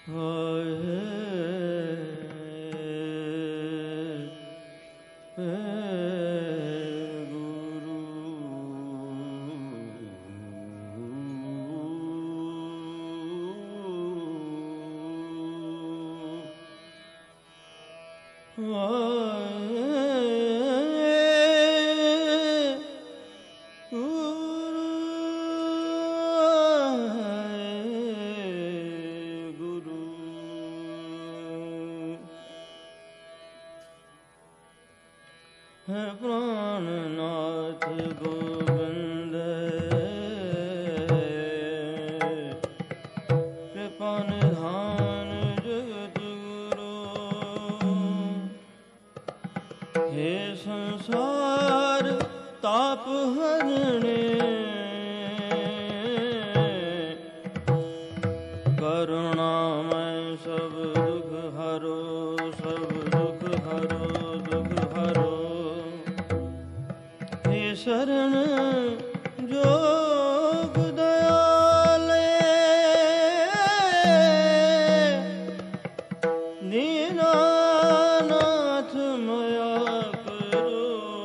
ਪ੍ਰਾਨਨਾਥ ਗੋਬਿੰਦ ਕਿਰਪਾ ਨਿਧਾਨ ਜਗਤ ਗੁਰੂ। ਹੇ ਸੰਸਾਰ ਤਾਪ ਹਰਣੇ ਕਰੁਣਾਮੈ ਸਭ ਦੁਖ ਹਰੋ, ਸਭ ਦੁਖ ਹਰੋ, ਦੁਖ ਹਰੋ। हे शरण जोग दयाले दीनानाथ मया करो,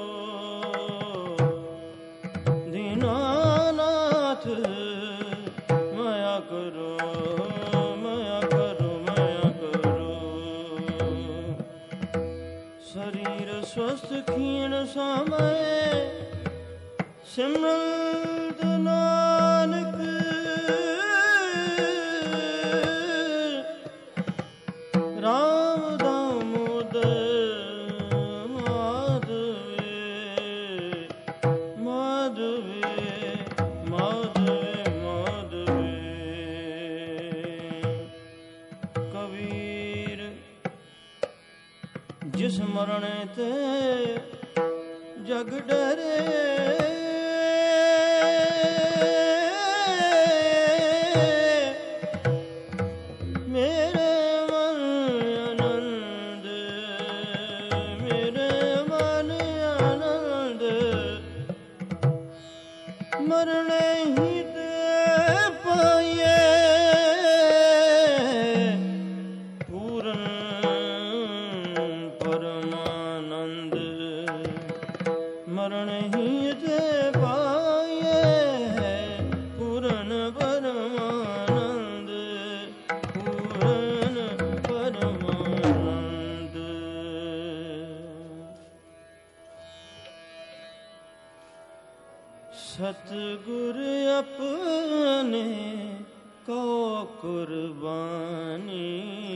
दीनानाथ मया करो, मया करो, मया करो। शरीर स्वस्थ क्षीण समय ਸਿਮਰਤ ਨਾਨਕ ਰਾਮ ਦਾਮੋਦਰ ਮਾਧਵੇ, ਮਾਧਵੇ, ਮਾਧਵੇ, ਮਾਧਵੇ। ਕਬੀਰ ਜਿਸ ਮਰਣੇ ਤੇ ਜਗ ਡਰੇ, ਮਰਨੇ ਹੀ ਤੇ ਪਾਈਏ ਪੂਰਨ ਪਰਮਾਨੰਦ। ਮਰਨੇ ਹੀ ਤੇ ਪਾਈਏ ਪੂਰਨ ਪਰਮਾਨੰਦ, ਪੂਰਨ ਪਰਮਾਨੰਦ। ਸਤਿਗੁਰ ਆਪਣੇ ਕੋ ਕੁਰਬਾਨੀ,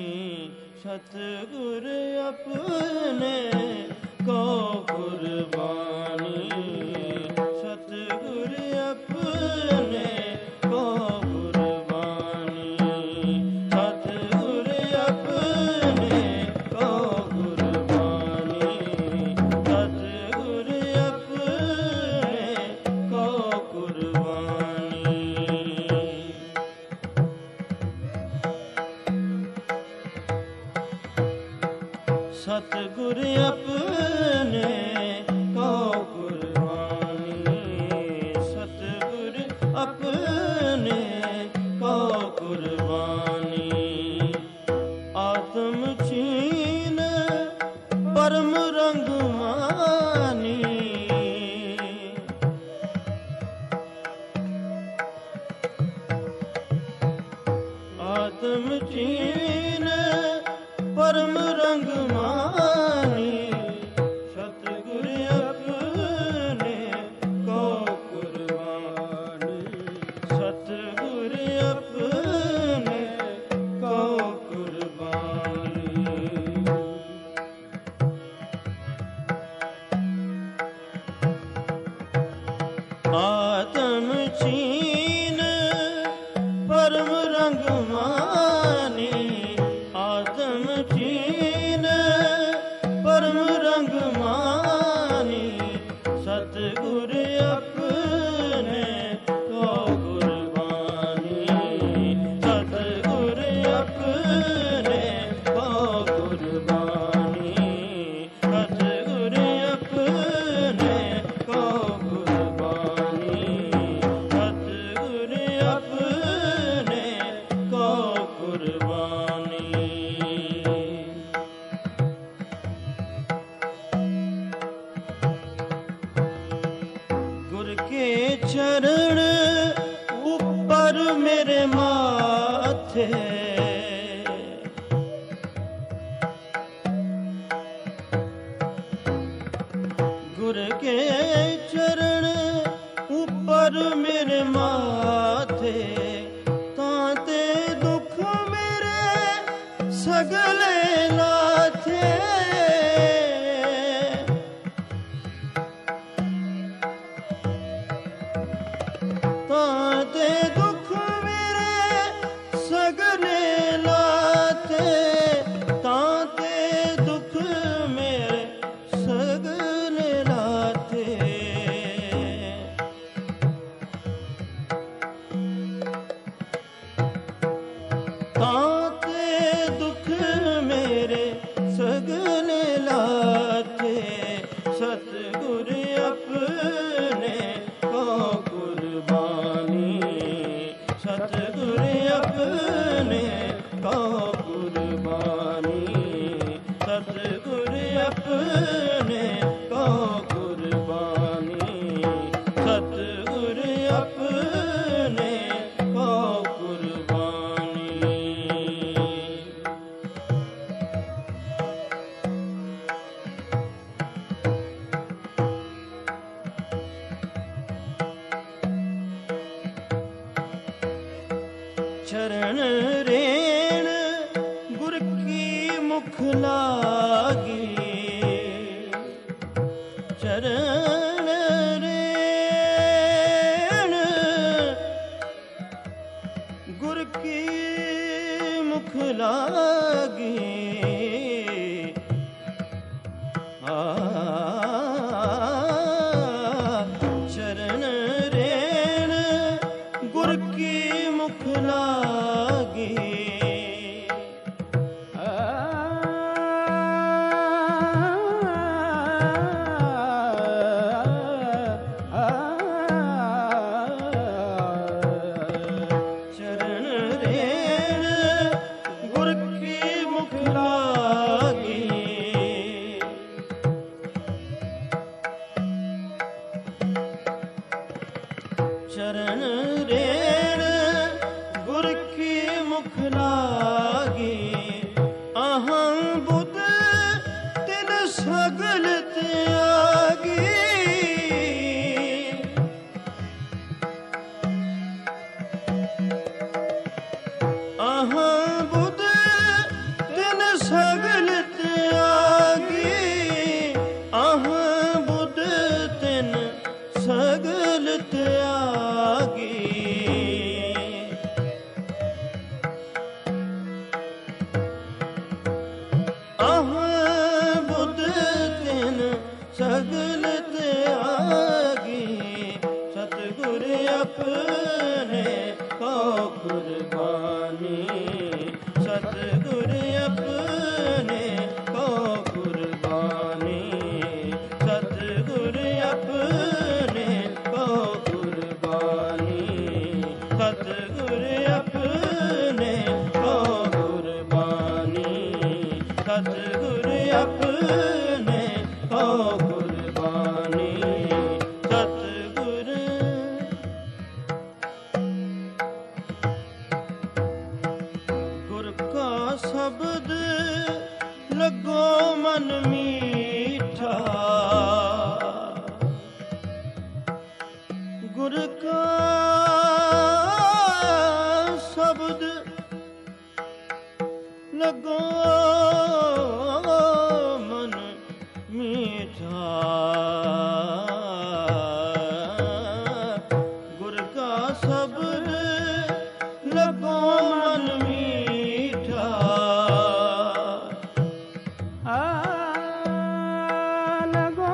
ਸਤਿਗੁਰ ਆਪਣੇ ਕੋ ਕੁਰਬਾਨੀ, ਸਤਿਗੁਰ ਆਪਣੇ ਕੋ ਕੁਰਬਾਨੀ, ਸਤਿਗੁਰ ਆਪਣੇ ਕੋ ਕੁਰਬਾਨੀ, ਸਤਿਗੁਰ ਆਪਣੇ ਕੋ ਕੁਰਬਾਨੀ। ਸਤਿਗੁਰ ਆਪਣੇ ਕੋ ਕੁਰਬਾਨੀ, ਸਤਿਗੁਰ ਆਪਣੇ ਕੋ ਕੁਰਬਾਨੀ। ਆਤਮ ਚੀਨ ਪਰਮ ਰੰਗ ਮਾਨੀ, ਆਤਮ ਚੀਨ ਪਰਮ ਰੰਗ ਮਾਨੀ। ਸਤਿਗੁਰ ਆਪਣੇ ਕੋ ਕੁਰਬਾਨੀ, ਸਤਿਗੁਰ ਆਪਣੇ ਕੋ ਕੁਰਬਾਨੀ। ਆਤਮ ਚੀਨ ਪਰਮ ਰੰਗ ਮਾਨੀ, ਲਾਥੇ, ਤਾਂ ਤੇ ਦੁੱਖ ਮੇਰੇ ਸਗਲੇ ਲਾਥੇ। ਤਾਂ ਤੇ ਦੁੱਖ ਮੇਰੇ ਸਗਲੇ ਲਾਥੇ, ਤਾਂ ਤੇ ਦੁੱਖ ਮੇਰੇ ਸਗਲੇ ਲਾਥੇ। ਤਾਂ ਤੇ ਦੁੱਖ ਮੇਰੇ ਸਗਲੇ ਲਾਥੇ, ਸਤਿਗੁਰ ਆਪਣੇ ਕੋ ਕੁਰਬਾਨੀ, ਸਤਿਗੁਰ ਆਪਣੇ ਕੋ ਕੁਰਬਾਨੀ, ਸਤਿਗੁਰ ਆਪਣੇ ਕੋ ਕੁਰਬਾਨੀ, ਸਤਿਗੁਰ ਆਪਣੇ ਕੋ ਕੁਰਬਾਨੀ। ਚਰਨ ਰੇਣ ਗੁਰ ਕੀ ਮੁਖ ਲਾਗੀ, ਚਰਨ ਰੇਣ ਗੁਰ ਕੀ ਮੁਖ ਲਾਗੀ। ਚਰਨ ਰੇਣ ਗੁਰ ਕੀ ਮੁਖ ਲਾਗੀ। ਚਰਨ ਰੇਣ ਗੁਰ ਕੀ ਮੁਖ ਲਾਗੀ। ਚਰਨ ਰੇਣ ਗੁਰ ਕੀ ਮੁਖ ਲਾਗੀ। ਅਹੰ ਬੁੱਧ ਤਿਨ ਸਗਲ ਤਿਆਗੀ। ਅਹੰ ਬੁੱਧ ਤਿਨ ਸਗਲ ਤਿਆਗੀ। ਅਹੰ ਬੁੱਧ ਤਿਨ ਸਗਲ ਤਿਆਗੀ। ਅਹੰ ਬੁੱਧ ਤਿਨ ਸਗਲ ਤਿਆਗੀ। ਸਤਿਗੁਰ ਆਪਣੇ ਕੋ ਕੁਰਬਾਨੀ, ਸਤਿਗੁਰ ਆਪਣੇ ਕੋ ਕੁਰਬਾਨੀ, ਸਤਿਗੁਰ ਆਪਣੇ ਕੋ ਕੁਰਬਾਨੀ, ਸਤਿਗੁਰ ਆਪਣੇ ਕੋ ਕੁਰਬਾਨੀ, ਸਤਿਗੁਰ ਆਪਣੇ ਕੋ ਕੁਰਬਾਨੀ, ਸਤਿਗੁਰ। ਗੁਰ ਕਾ ਸ਼ਬਦ ਲੱਗੋ ਮਨ ਮੀਠਾ, ਗੁਰ ਕਾ ਸ਼ਬਦ ਲੱਗੋ ਮਨ ਮੀਠਾ। ਗੁਰ ਕਾ ਸ਼ਬਦ ਲੱਗੋ ਮਨ ਮੀਠਾ। ਲੱਗੋ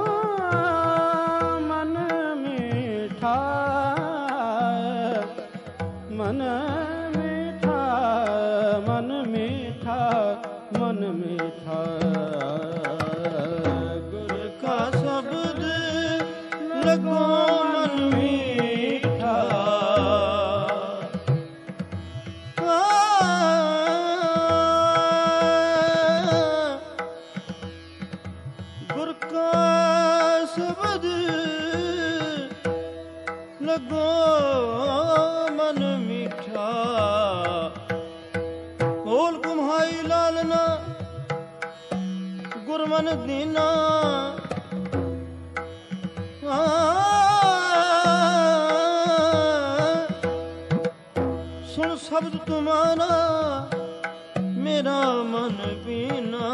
ਮਨ ਮੀਠਾ, ਮਨ ਮੀਠਾ, ਮਨ ਮੀਠਾ, ਮਨ ਮੀਠਾ। ਗੁਰ ਕਾ ਸ਼ਬਦ ਲੱਗੋ ਮਨ ਮੀਠਾ। ਗੁਰ ਕਾ ਸ਼ਬਦ ਲੱਗੋ ਮਨ ਮੀਠਾ। ਬੋਲ ਕੁਮਹਾਈ ਲਾਲਨਾ ਗੁਰਮਨ ਦੀਨਾ। गुर शब्द तुम्हारा मेरा मन बीना।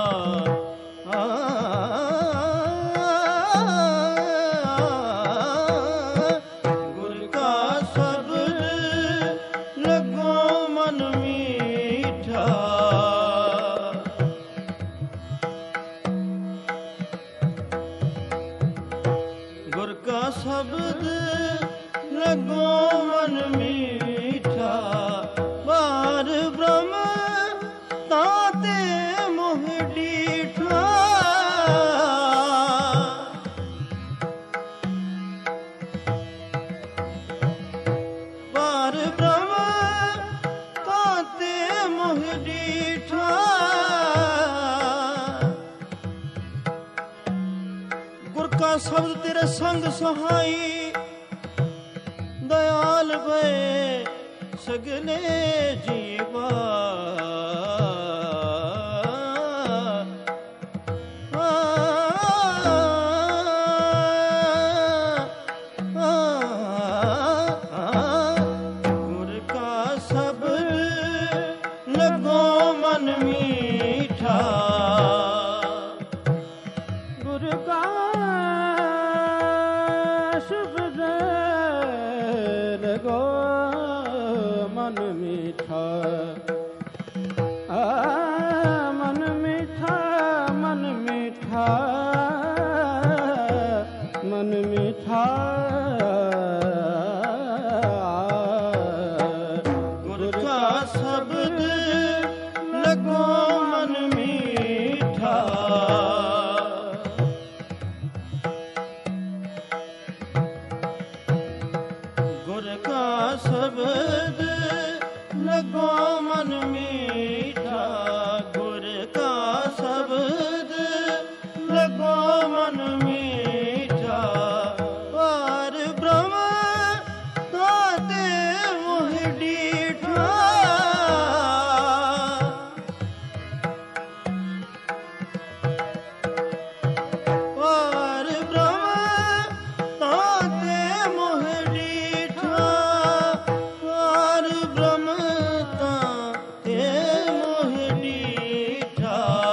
गुर का शब्द लगो मन मीठा। गुर का शब्द लगो मन मीठा। बार ब्रह्म ताते मोह डीठा। बार ब्रह्म ताते मोह डीठा। गुर का शब्द तेरे संग सहाई। दयाल भय सगले जीवा। गुर का शब्द लगो मन मीठा। गुर का शब्द लगो मन मीठा। मन मीठा, मन मीठा, मन मीठा। गुर का शब्द लगो मन मीठा। गुर का शब्द लगो मन मीठा। गुर का शब्द लगो मन मीठा। पार ब्रह्म ताते मोह डीठा। पार ब्रह्म ताते मोह डीठा। पार ब्रह्म ताते मोह डीठा।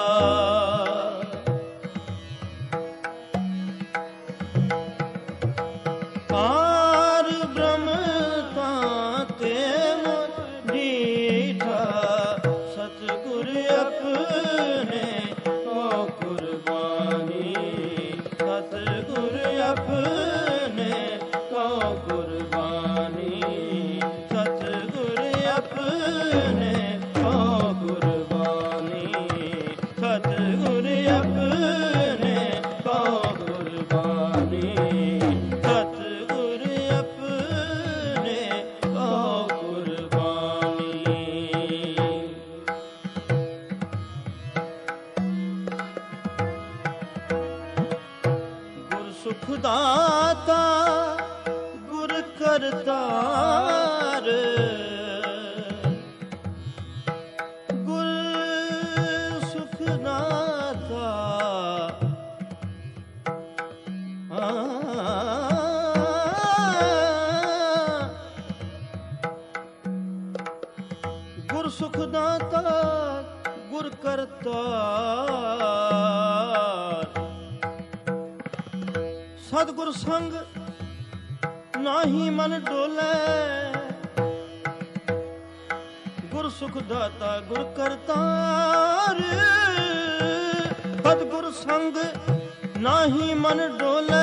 पार ब्रह्म ताते मोह डीठा। सतगुर अपने को कुर्बानी। सतगुर अपने को कुर्बानी। सतगुर अपने को कुर्बानी। सतगुर अपने को कुर्बानी। सतगुर अपने को कुर्बानी। गुर सुख दाता गुर करतार। गुर सुख दाता। गुर सुख दाता गुर करतार। सतगुर संग नाही मन डोले। गुर सुख दाता गुर करतार। सतगुर संग नाही मन डोले।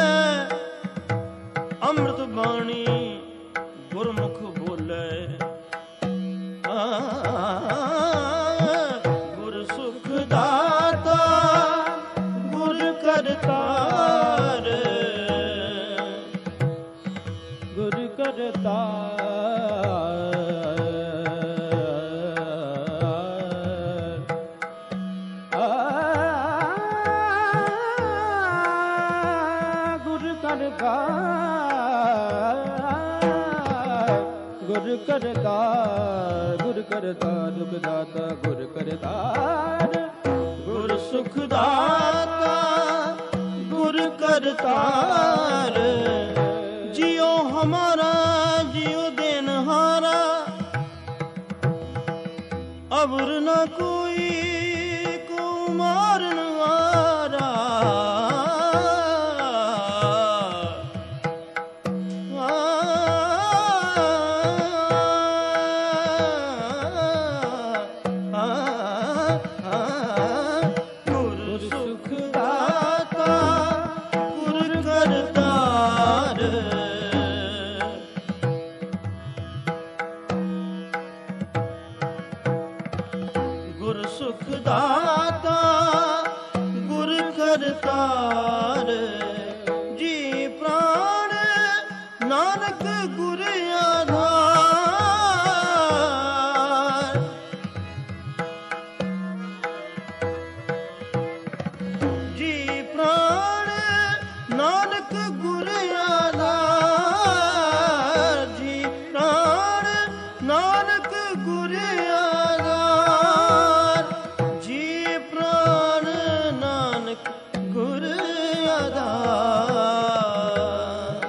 अमृत बाणी गुरमुख बोले। गुर सुख दाता गुर करतार। गुर करतार। गुर करतार। गुर करतार दुख दाता गुर करतार। गुर सुख दाता गुर करतार। जियो हमारा जियो देनहारा। अवर न कोई को मारन वारा, गुर सुख दाता गुर करतार। गुर सुख दाता गुर करतार, जी प्राण नानक गुर आधार। जी प्राण नानक गुर आधार, जी प्राण नानक गुर आधार, जी प्राण नानक गुर आधार।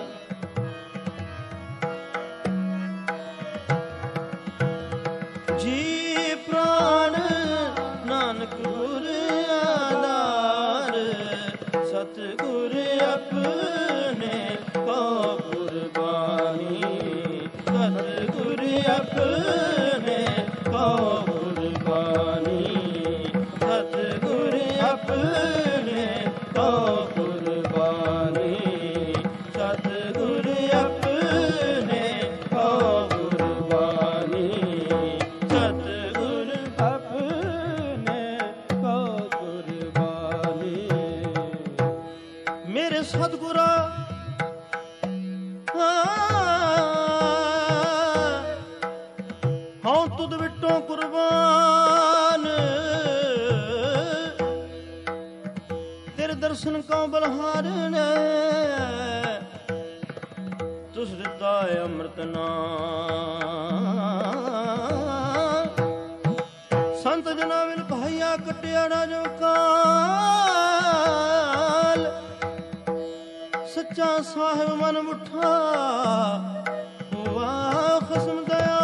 जी प्राण नानक गुर आधार, सतगुर अपने को कुर्बानी, सतगुर अपने को कुर्बानी, सतगुर अपने को कुर्बानी, सतगुर अपने को कुर्बानी, सतगुर अपने को कुर्बानी। मेरे सतगुरा हाँ तुद विटों कुर्बान, तेरे दर्शन का बलहारण, तुस दिता है अमृत नाम। संत जना विल भाइया कटियाड़ा जो काल, सच्चा साहिब मन मुठा हुआ खसम दया।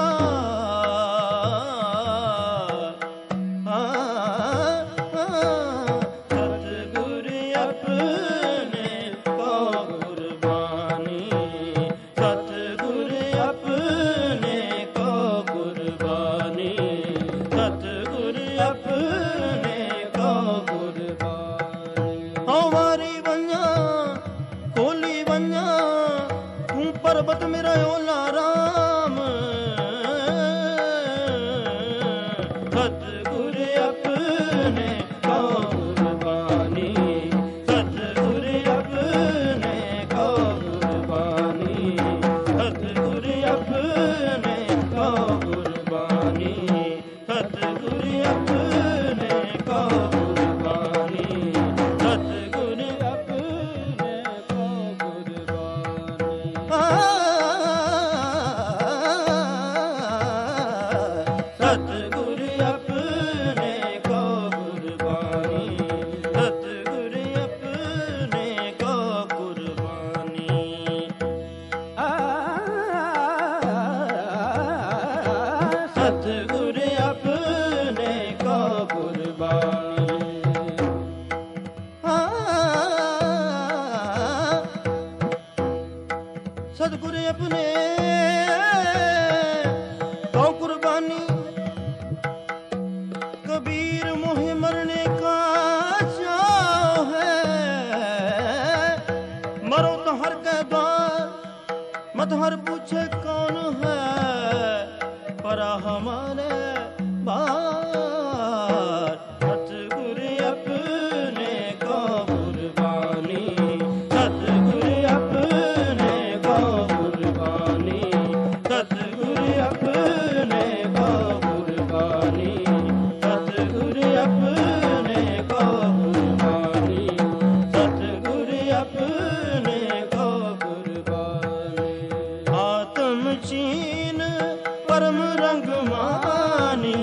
सतगुर अपने को कुर्बानी, सतगुर अपने को कुर्बानी, सतगुर अपने को कुर्बानी। हमारी बन्या खोली बन्या तू पर्वत मेरा ओला राम, सतगुर अपने को कुर्बानी, सतगुर अपने को कुर्बानी, सतगुर अपने को कुर्बानी, सतगुर अपने को कुर्बानी, सतगुर अपने को कुर्बानी। सतगुर अपने को कुर्बानी, सतगुर अपने को कुर्बानी। सतगुर अपने को कुर्बानी। सतगुर अपने को कुर्बानी, कबीर मोहे मरने का चाह है। मरो तो हर के द्वार मत हर पूछे कौन है, पर हमारे बार। सतगुर अपने को कुर्बानी, सतगुर अपने को कुर्बानी, सतगुर अपने को कुर्बानी, सतगुर अपने को कुर्बानी, सतगुर अपने को कुर्बानी। आत्म चीन परम रंग मानी,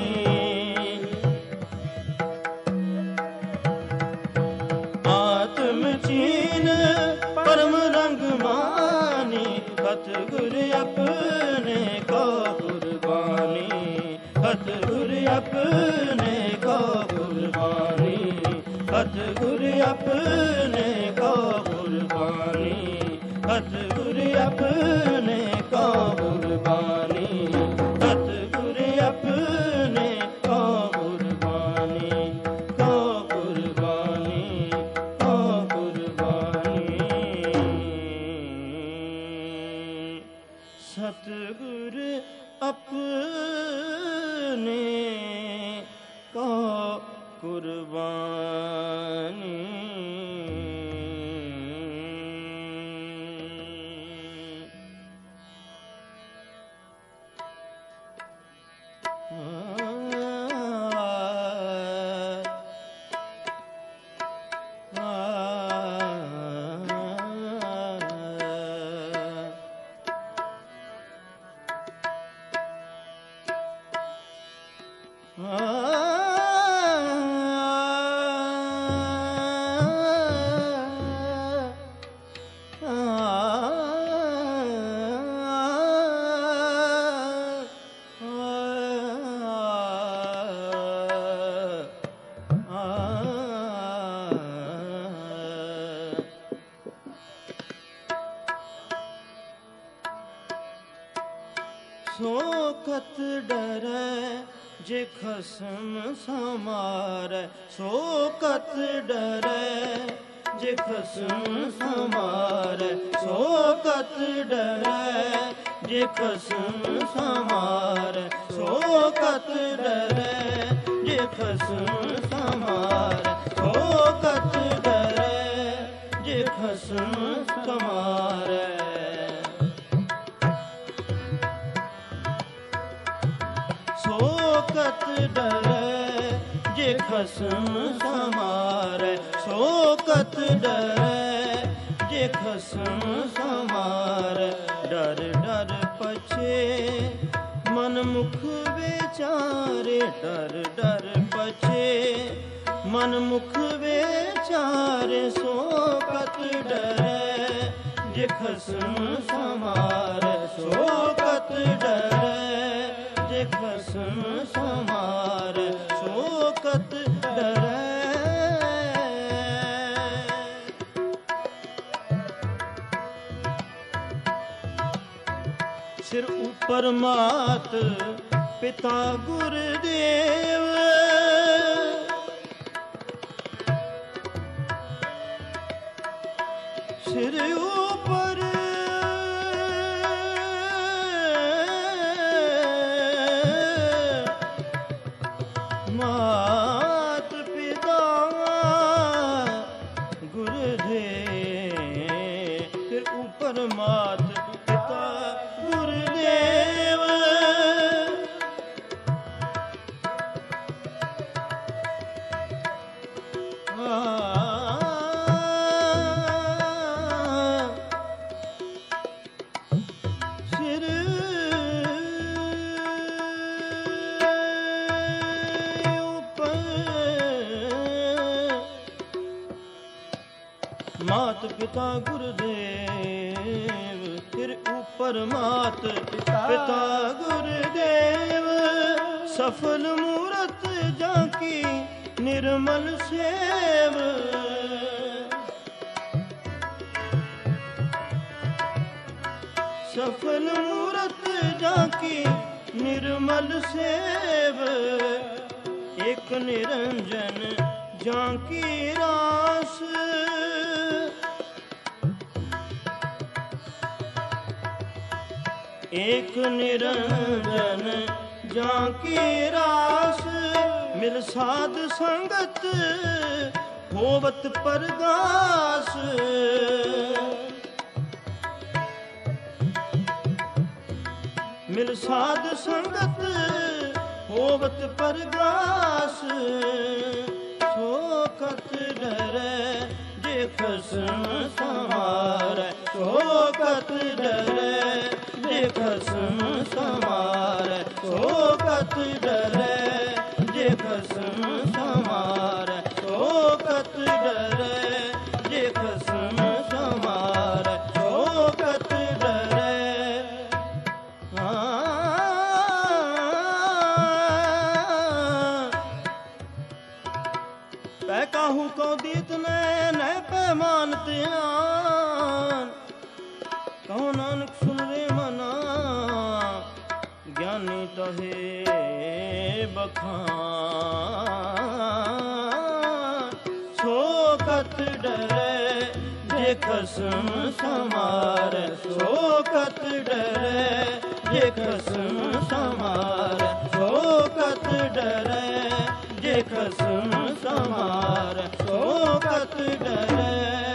आत्म चीन परम रंग मानी, सतगुर अपने को कुर्बानी, सतगुर अपने को कुर्बानी, सतगुर अपने को कुर्बानी, सतगुर अपने को कुर्बानी, सतगुर अपने को कुर्बानी, को कुर्बानी, को कुर्बानी। सतगुर अपने को कुर्बानी। सोकत डरै जे खसम समारै, सोकत डरै जे खसम समारै, सोकत डरै जे खसम समारै, सोकत डरै जे खसम समारै, सोकत डरै जे खसम समारै। सोकत डरै जे खसम समारै, सोकत डरै जे खसम समारै। डर डर पछे मन मुख विचारे, डर डर पछे मन मुख विचारे, सोकत डरै जे खसम समारै, सोकत डरै जे खसम समारै, सोकत डरै। सिर ऊपर मात पिता गुरुदेव, सिर ऊपर मात पिता गुरुदेव, फिर ऊपर मात पिता गुरुदेव। सिर मात पिता गुरुदेव, फिर ऊपर मात पिता गुरुदेव। सफल मूरत जाकी निर्मल सेव, सफल मूरत जाकी निर्मल सेव। एक निरंजन जाकी रास, एक निरंजन जाकी रास। मिल साध संगत होवत परगास, मिल साध संगत होवत परगास। सोकत डरै जे खसम समारै, सोकत डरै जे खसम समारै, सोकत डरै जे खसम समारै, सोकत डरै जे खसम समारै, सोकत डरै। को दीत न पैमान त्यान, कहो नानक सुन रे मना, ज्ञानी तहे बखान। शोकत डरे जे खसम समार, शोकत डरे जे खसम समार, शोकत डरे जे खसम समार, शोकत डरे।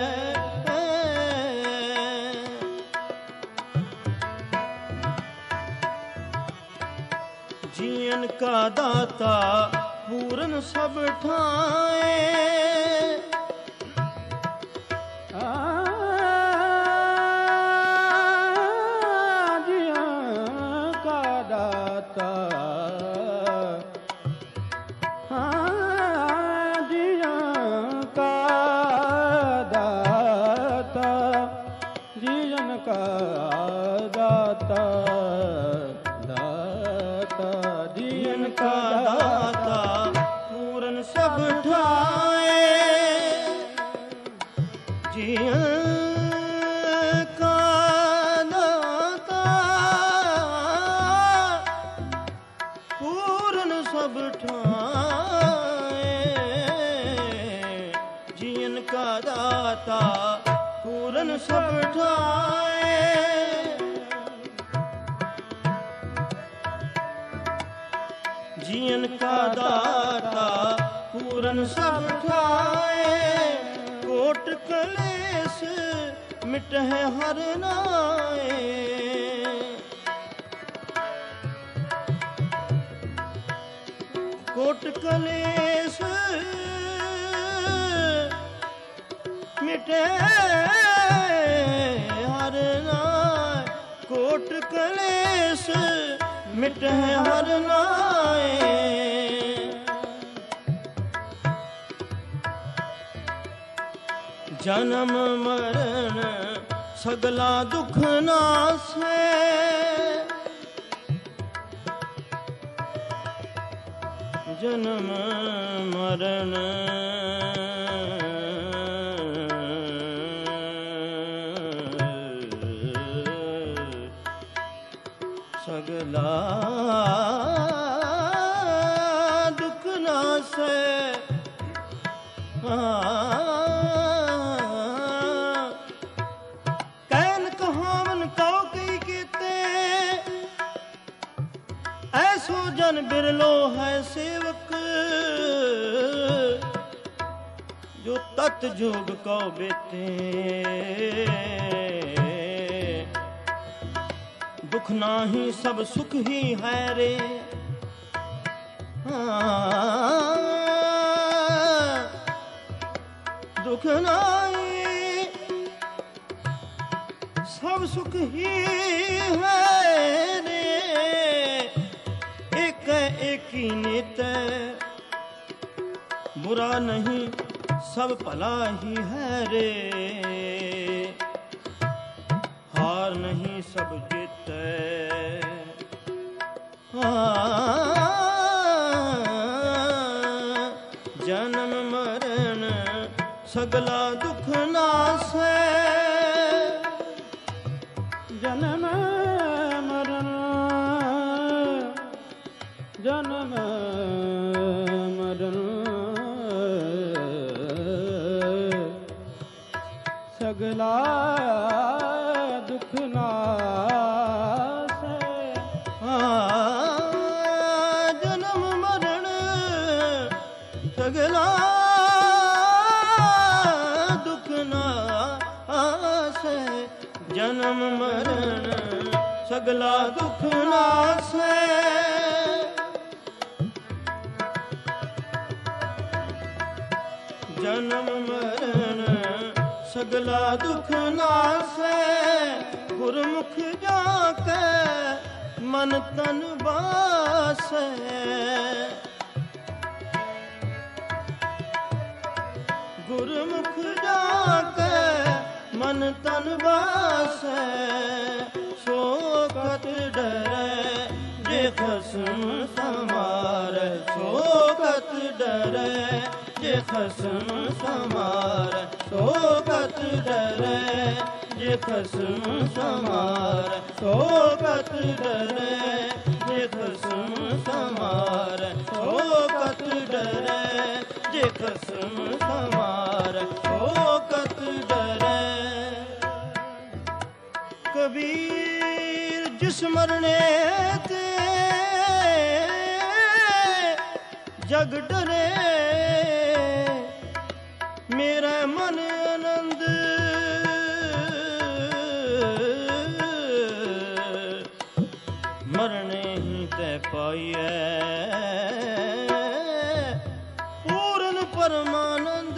जियन का दाता पूरन सब ठाए, जियन का दाता, जियन का दाता, जियन का दाता, जियन का दाता पूरन सब ठाए, जियन का दाता पूरन सब ठाए, जियन का दाता पूरन सब ठाए। जियन का दाता पूरन सब ठाए, कोट कलेस मिटहे हर नाए, कोट कलेस मिटे हर नाए, कोट कलेस मिटे हर नाए। जन्म मरण सगला दुख नासे, जन्म मरण सगला दुख नासे। कैन कहावन कौ कई केते, ऐसो जन बिरलो है सेवक, जो तत जोग को बेते। दुख नाही सब सुख ही है रे, दुख नाही सब सुख ही है रे, एक एक ही नित, बुरा नहीं सब भला ही है रे, हार नहीं सब जीत। जन्म मरण सगला दुख नासे, जन्म मरण, जन्म मरण सगला दुख नासे। जन्म मरण सगला दुख नासे, जन्म मरण सगला दुख नासे। जन्म मरण सगला दुख नासे, गुरमुख जाके मन तन बासै। गुरमुख जाके मन तन बासै, शोकत डरै जे खसम समारै, शोकत डरै ਜੇ ਖਸਮ ਸਮਾਰੈ ਸੋ ਕਤ ਡਰੈ ਜੇ ਖਸਮ ਸਮਾਰੈ ਸੋ ਕਤ ਡਰੈ ਜੇ ਖਸਮ ਸਮਾਰੈ ਸੋ ਕਤ ਡਰੈ ਜੇ ਖਸਮ ਸਮਾਰੈ ਸੋ ਕਤ ਡਰੈ। ਕਬੀਰ ਜਿਸ ਮਰਨੇ ਤੇ ਜਗ ਡਰੇ ਮੇਰਾ ਮਨ ਆਨੰਦ ਮਰਨੇ ਹੀ ਤੈ ਪਾਈਐ ਪੂਰਨ ਪਰਮਾਨੰਦ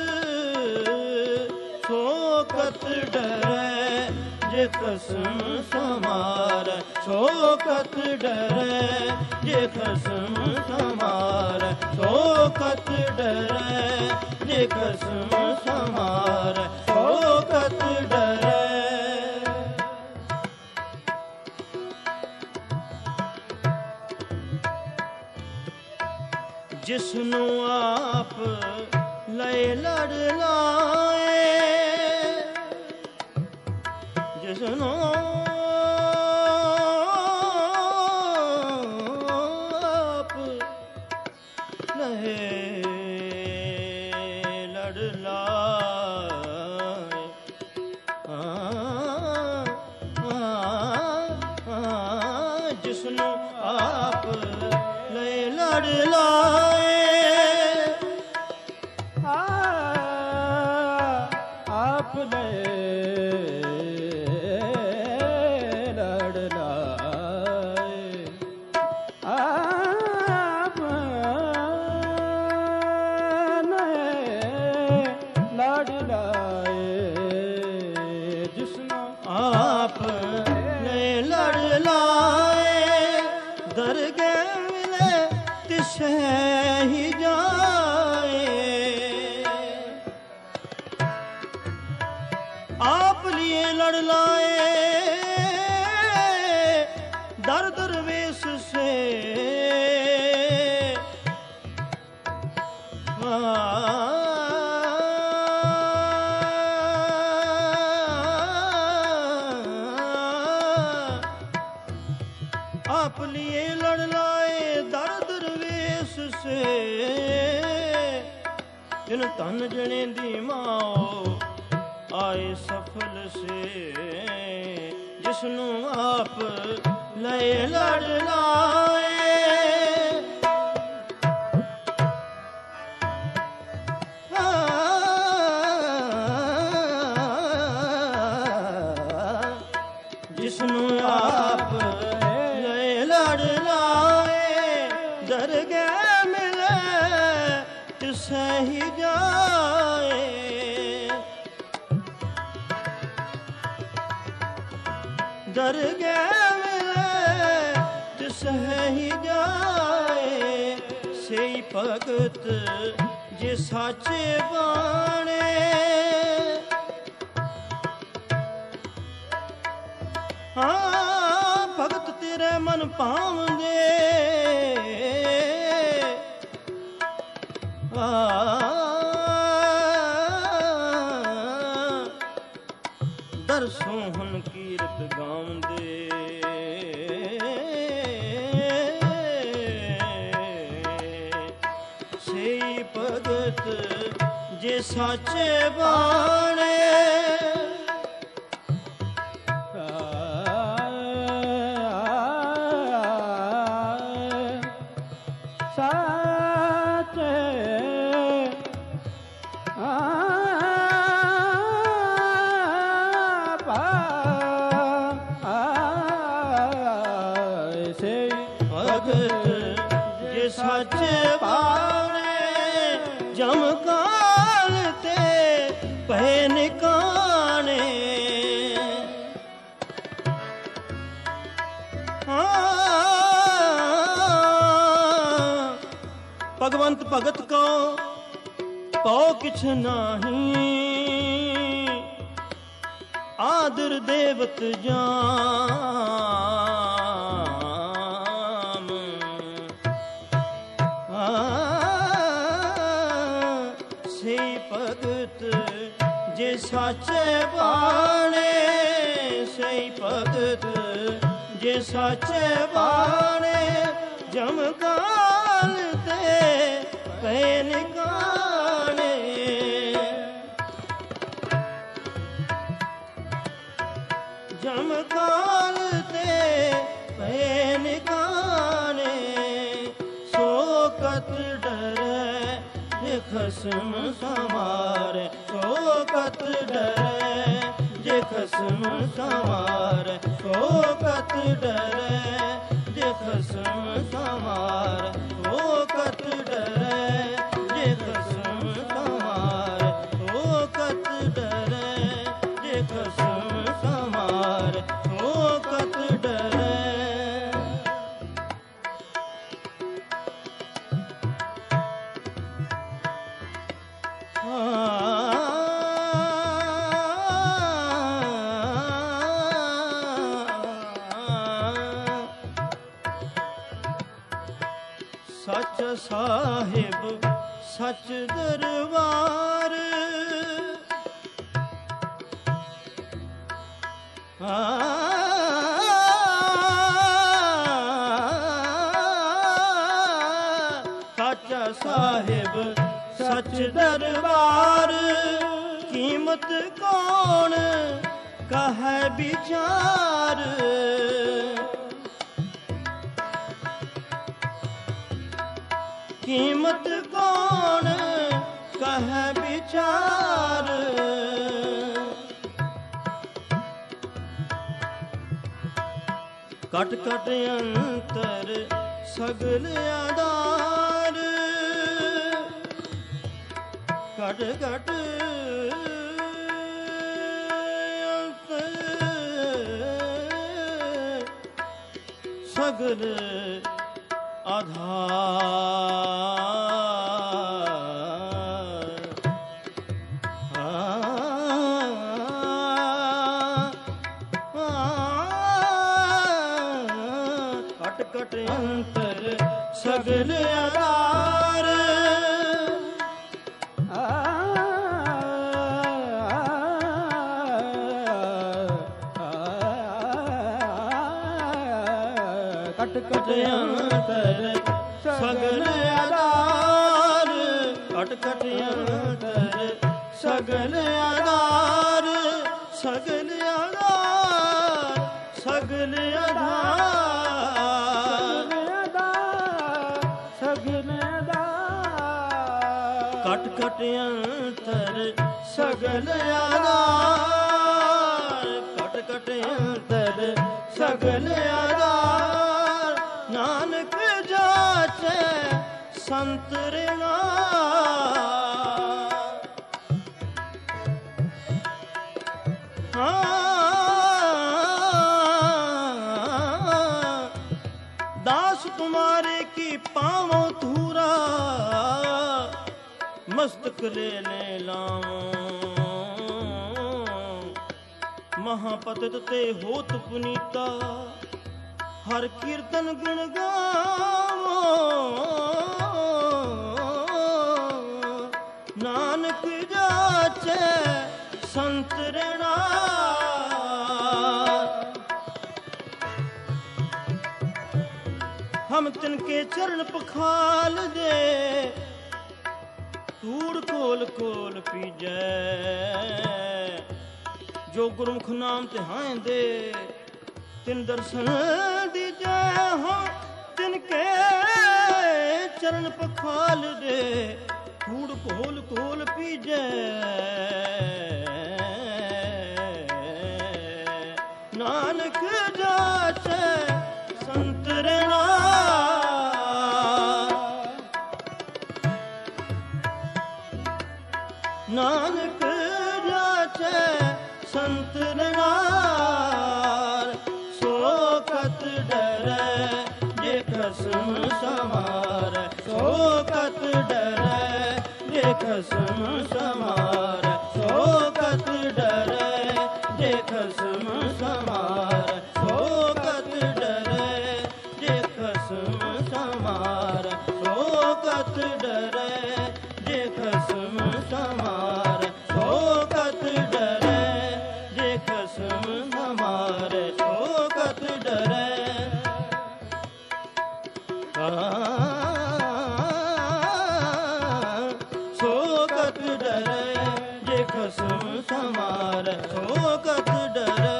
ਸੋ ਕਤ ਡਰੈ ਜੇ ਖਸਮ ਸਮਾਰੈ ਸੋ ਕਤ ਡਰੈ ਜੇ ਖਸਮ ਸਮਾਰੈ ਸੋ ਕਤ ਡਰੈ ਜੇ ਖਸਮ ਸਮਾਰੈ ਸੋ ਕਤ ਡਰੈ। ਜਿਸਨੂੰ ਆਪ ਲਏ ਲੜ ਲਾਏ ਜਿਸਨੂੰ ਆਪ ਲਏ ਲੜ ਲਾਏ ਜਿਸਨੂੰ ਆਪ ਲਏ ਲੜ ਲਾਏ ਆਪ ਲਏ ਲੜ ਲਾਏ ਆਪ ਲਏ ਲੜ ਲਾਏ ਜਿਸਨੂੰ ਆਪ ਲਏ ਲੜ ਲਾਏ ਦਰਗਹਿ ਮਿਲੇ ਤਿਸੈ ਹੀ ਜਾਏ ਆਪ ਲਿਏ ਲੜ ਲਾਏ ਦਰ ਦਰਵੇਸ਼ ਸੇ आप लिए लड़ लाए दर दरवेश से जिन धन जने दी माओ आए सफल से जिसनु आप लए लड़ लाए जिसनु आप दरगह मिले तिसै ही जाए दरगह मिले तिसै ही जाए सेई भगत जे साचे बाणे हाँ भगत तेरे मन पावंदे ਦਰ ਸੋਹਣ ਕੀਰਤ ਗਾਉਂਦੇ ਸਈ ਭਗਤ ਜੇ ਸਾਚੇ ਬਾਣੇ ਸੱਚੇ ਬਾਣੇ ਜਮ ਕਾਲ ਤੇ ਪਏ ਨਿਕਾਣੇ ਭਗਵੰਤ ਭਗਤ ਕੋ ਪਉ ਕਿਛ ਨਾਹੀ ਆਦਰ ਦੇਵਤ ਜਾਮ ਸਈ ਭਗਤ ਜੇ ਸਾਚੇ ਬਾਣੇ, ਸਈ ਭਗਤ ਜੇ ਸਾਚੇ ਬਾਣੇ, ਜਮ ਕਾਲ ਤੇ ਪਏ ਨਿਕਾਣੇ। ਜਮ ਕਾਲ ਤੇ ਪਏ ਨਿਕਾਣੇ, ਸੋ ਕਤ ਡਰੈ ਜੇ ਖਸਮ ਸਮਾਰੈ, ਸੋ ਕਤ ਡਰੈ ਜੇ ਖਸਮ ਸਮਾਰੈ, ਸੋ ਕਤ ਡਰੈ ਜੇ ਖਸਮ ਸਮਾਰੈ, ਸੋ ਕਤ ਡਰੈ ਜੇ ਖਸਮ ਸਮਾਰੈ, ਸੋ ਕਤ ਡਰੈ ਜੇ ਖਸਮ ਸਮਾਰੈ, ਸੋ ਕਤ ਡਰੈ। ਸੱਚ ਸਾਹਿਬ ਸੱਚ ਦਰਬਾਰ, ਸੱਚਾ ਸਾਹਿਬ ਸੱਚ ਦਰਬਾਰ, ਕੀਮਤ ਕੌਣ ਕਹੈ ਵਿਚਾਰ। ਕੀਮਤ ਕੌਣ ਕਹੈ ਵਿਚਾਰ। ਕਟ ਕਟ ਅੰਤਰ ਸਗਲ ਆਧਾਰ, ਕਟ ਕਟ ਅੰਤਰ ਸਗਲ ਆਧਾਰ। ਕਟ ਕਟ ਅੰਤਰ ਸਗਲ ਆਧਾਰ, ਕਟ ਕਟ ਅੰਤਰ ਸਗਲ ਆਧਾਰ, ਕਟ ਕਟ ਅੰਤਰ ਸਗਲ ਆਧਾਰ, ਸਗਲ ਆਧਾਰ, ਸਗਲ ਆਧਾਰ, ਸਗਲ ਆਧਾਰ। ਕਟ ਕਟ ਅੰਤਰ ਸਗਲ ਆਧਾਰ, ਕਟ ਕਟ ਅੰਤਰ ਸਗਲ ਆਧਾਰ। ਨਾਨਕ ਜਾਚੈ ਸੰਤ ਰਿਣਾ, दास तुम्हारे की पावो धूरा, मस्तक ले ले लाओ। महापतित ते होत पुनीता, हर कीर्तन गुण गावो। नानक जाचै संत रिणा, हम तिनके चरण पखाल दे। तूड़ कोल कोल पीजै, जो गुरमुख नाम तिहाएं दे। तिन दर्शन दीजै हो, तिनके चरण पखाल दे। तूड़ कोल कोल पीजै, नानक जाचै संत रिणा। नानक जाचै संत रिणा, सो कत डरै जे खसम समारै। सो कत डरै जे खसम समारै। सो कत डरै जे खसम समारै। सो कत डरै जे खसम समारै। सो कत डरै जे खसम समारै। ਸੋ ਕਤ ਡਰੈ ਜੇ ਖਸਮ ਸਮਾਰੈ, ਸੋ ਕਤ ਡਰੈ।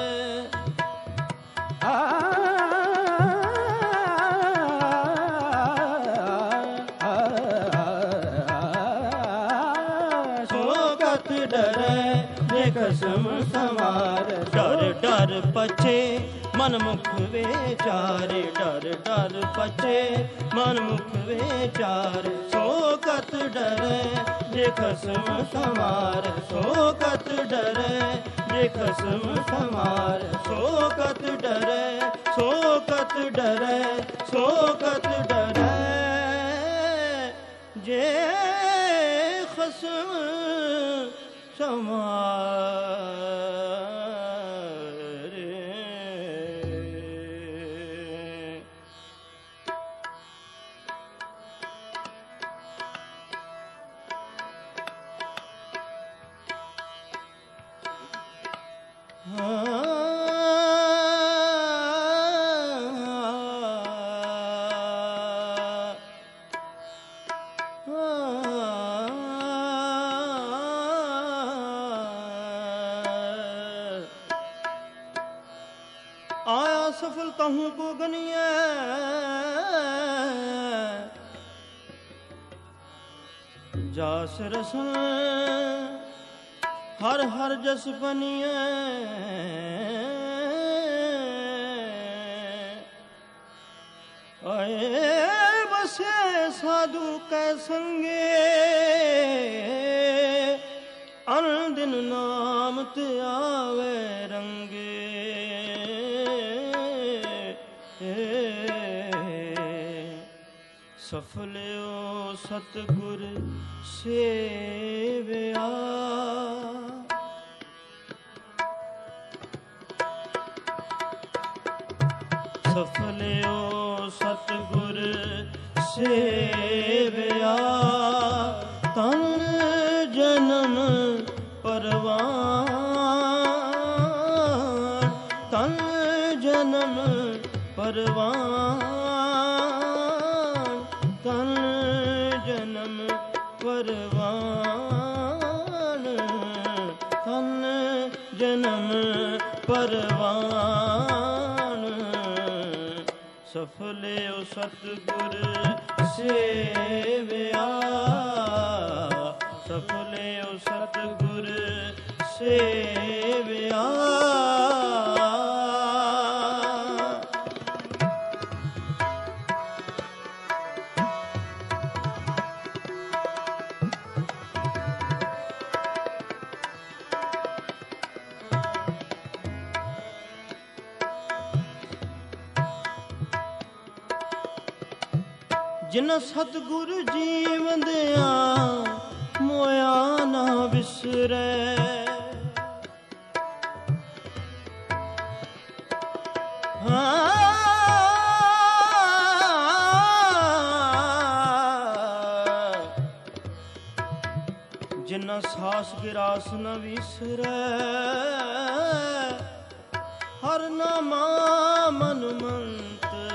ਸੋ ਕਤ ਡਰੈ ਜੇ ਖਸਮ ਸਮਾਰੈ, ਡਰ ਡਰ ਪਛੇ ਮਨ ਮੁਖ ਵਿਚਾਰੇ, ਡਰ ਡਰ ਪਛੇ ਮਨ ਮੁਖ ਵਿਚਾਰੇ। ਸੋ ਕਤ ਡਰੈ ਜੇ ਖਸਮ ਸਮਾਰੈ, ਸੋ ਕਤ ਡਰੈ ਜੇ ਖਸਮ ਸਮਾਰੈ। ਸੋ ਕਤ ਡਰੈ, ਸੋ ਕਤ ਡਰੈ, ਸੋ ਕਤ ਡਰੈ ਜੇ ਖਸਮ ਸਮਾਰੈ। ਆਇਆ ਸਫਲ ਤਹੂੰ ਕੋ ਗਨੀਐ, ਜਾਸ ਰਸਨ ਹਰ ਹਰ ਜਸ ਬਨੀਐ। ਆਏ ਬਸੇ ਸਾਧੂ ਕੈ ਸੰਗੇ, ਅਨ ਦਿਨ ਨਾਮ ਤੇ ਆਵੇ ਰੰਗੇ। ਸਫਲਿਓ ਸਤਿਗੁਰ ਸੇਵਿਆ, ਸਫਲਿਓ ਸਤਿਗੁਰ ਸੇਵਿਆ। ਤਨ ਜਨਮ ਪਰਵਾਨ, ਤਨ ਜਨਮ ਪਰਵਾਨ, ਤਨ ਜਨਮ ਪਰਵਾਨ, ਤਨ ਜਨਮ ਪਰਵਾਨ। ਸਫਲਿਓ ਸਤਿਗੁਰ ਸੇਵਿਆ, ਸਫਲਿਓ ਸਤਿਗੁਰ ਸੇਵਿਆ। ਜਿਨ ਸਤਿਗੁਰ ਜੀਵੰਦਿਆ ਮੋਇਆ ਨਾ ਵਿਸਰੈ। ਜਿਨ ਸਾਸ ਗਿਰਾਸ ਨ ਵਿਸਰੈ, ਹਰ ਨਾਮਾ ਮਨ ਮੰਤ।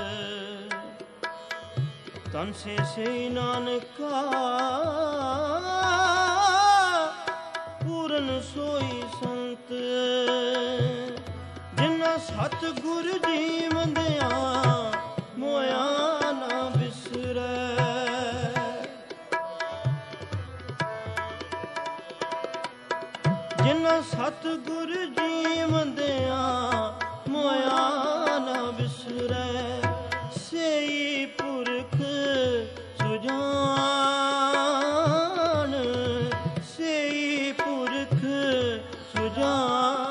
ਤਨ ਸੇ ਨਾਨਕਾ ਪੂਰਨ ਸੋਈ ਸੰਤ। ਜਿਨ੍ਹਾਂ ਸਤਿਗੁਰ ਜੀਵੰਦਿਆ ਮੋਇਆ ਨਾ ਵਿਸਰੈ। ਜਿਨ੍ਹਾਂ ਸਤਿਗੁਰ ਜੀਵੰਦਿਆ ਮੋਇਆ ਨਾ ਵਿਸਰੈ। ਸਈ ਪੁਰਖ ਸੁਜਾਨ, ਸਈ ਪੁਰਖ ਸੁਜਾਨ,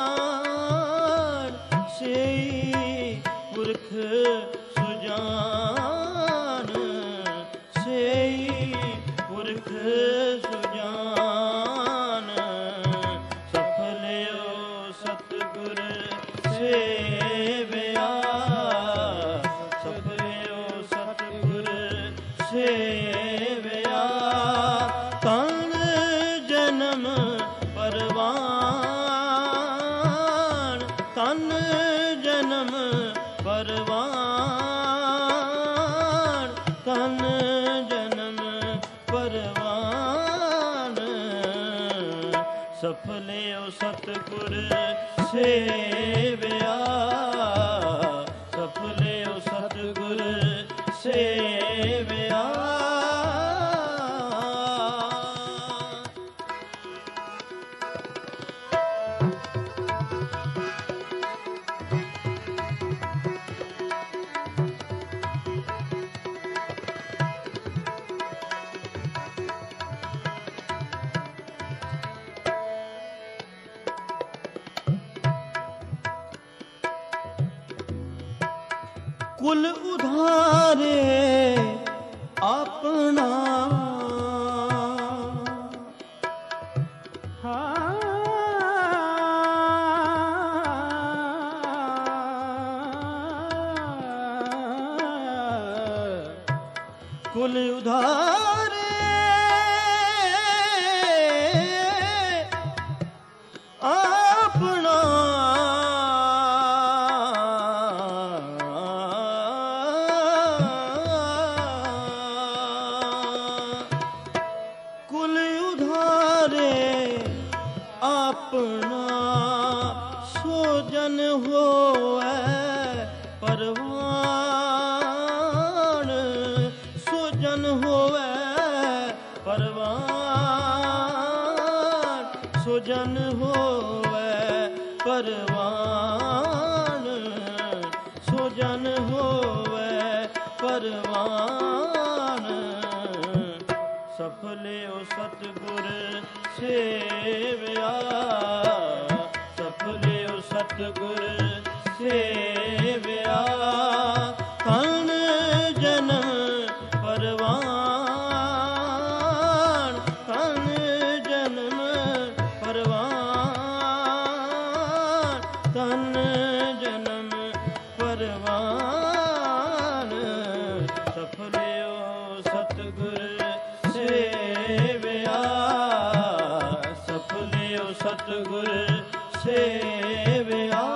ਸਈ ਪੁਰਖ ਸੁਜਾਨ, ਸਈ ਪੁਰਖ ਸੁਜਾਨ। ਸਫਲਿਓ ਸਤਿਗੁਰ ਸੇਵਿਆ, ਸਫਲਿਓ ਸਤਿਗੁਰ ਸੇਵਿਆ। ਤਨ ਜਨਮ ਪਰਵਾਨ, ਤਨ ਜਨਮ ਪਰਵਾਨ, ਤਨ ਜਨਮ ਪਰਵਾਨ ਸਫਲਿਓ ਸਤਿਗੁਰ ਸੇਵਿਆ ਸਫਲਿਓ ਸਤਿਗੁਰ ਸੇਵਿਆ ਕੁਲ ਉਧਾਰੇ ਆਪਣਾ ਕੁਲ ਉਧਾਰੇ ਆਪਣਾ ਕੁਲ ਉਧਾਰੇ ਆਪਣਾ ਸੋ ਜਨ ਹੋਵੇ ਪਰਵਾਨ ਸੋ ਜਨ ਹੋਵੇ ਪਰਵਾਨ ਸੋ ਜਨ ਹੋਵੇ ਪਰਵਾਨ ਸੋ ਜਨ ਹੋਵੇ ਪਰਵਾਨ ਸਫਲਿਓ ਸਤਿਗੁਰ ਸੇਵਿਆ ਸਫਲਿਓ ਸਤਿਗੁਰ ਸੇਵਿਆ ਤਨ ਜਨਮ ਪਰਵਾਨ ਤਨ ਜਨਮ ਪਰਵਾਨ ਤਨ ਜਨਮ ਪਰਵਾਨ ਸਫਲਿਓ ਸਤਿਗੁਰ ਸੇਵਿਆ ਸਫਲਿਓ ਸਤਿਗੁਰ ਸੇਵਿਆ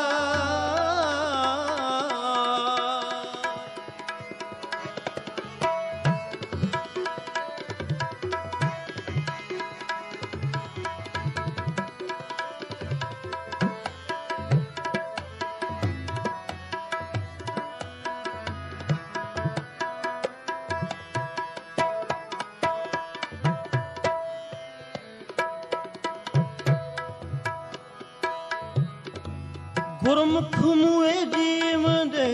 ਗੁਰਮੁਖ ਮੂਏ ਜੀਵ ਦੇ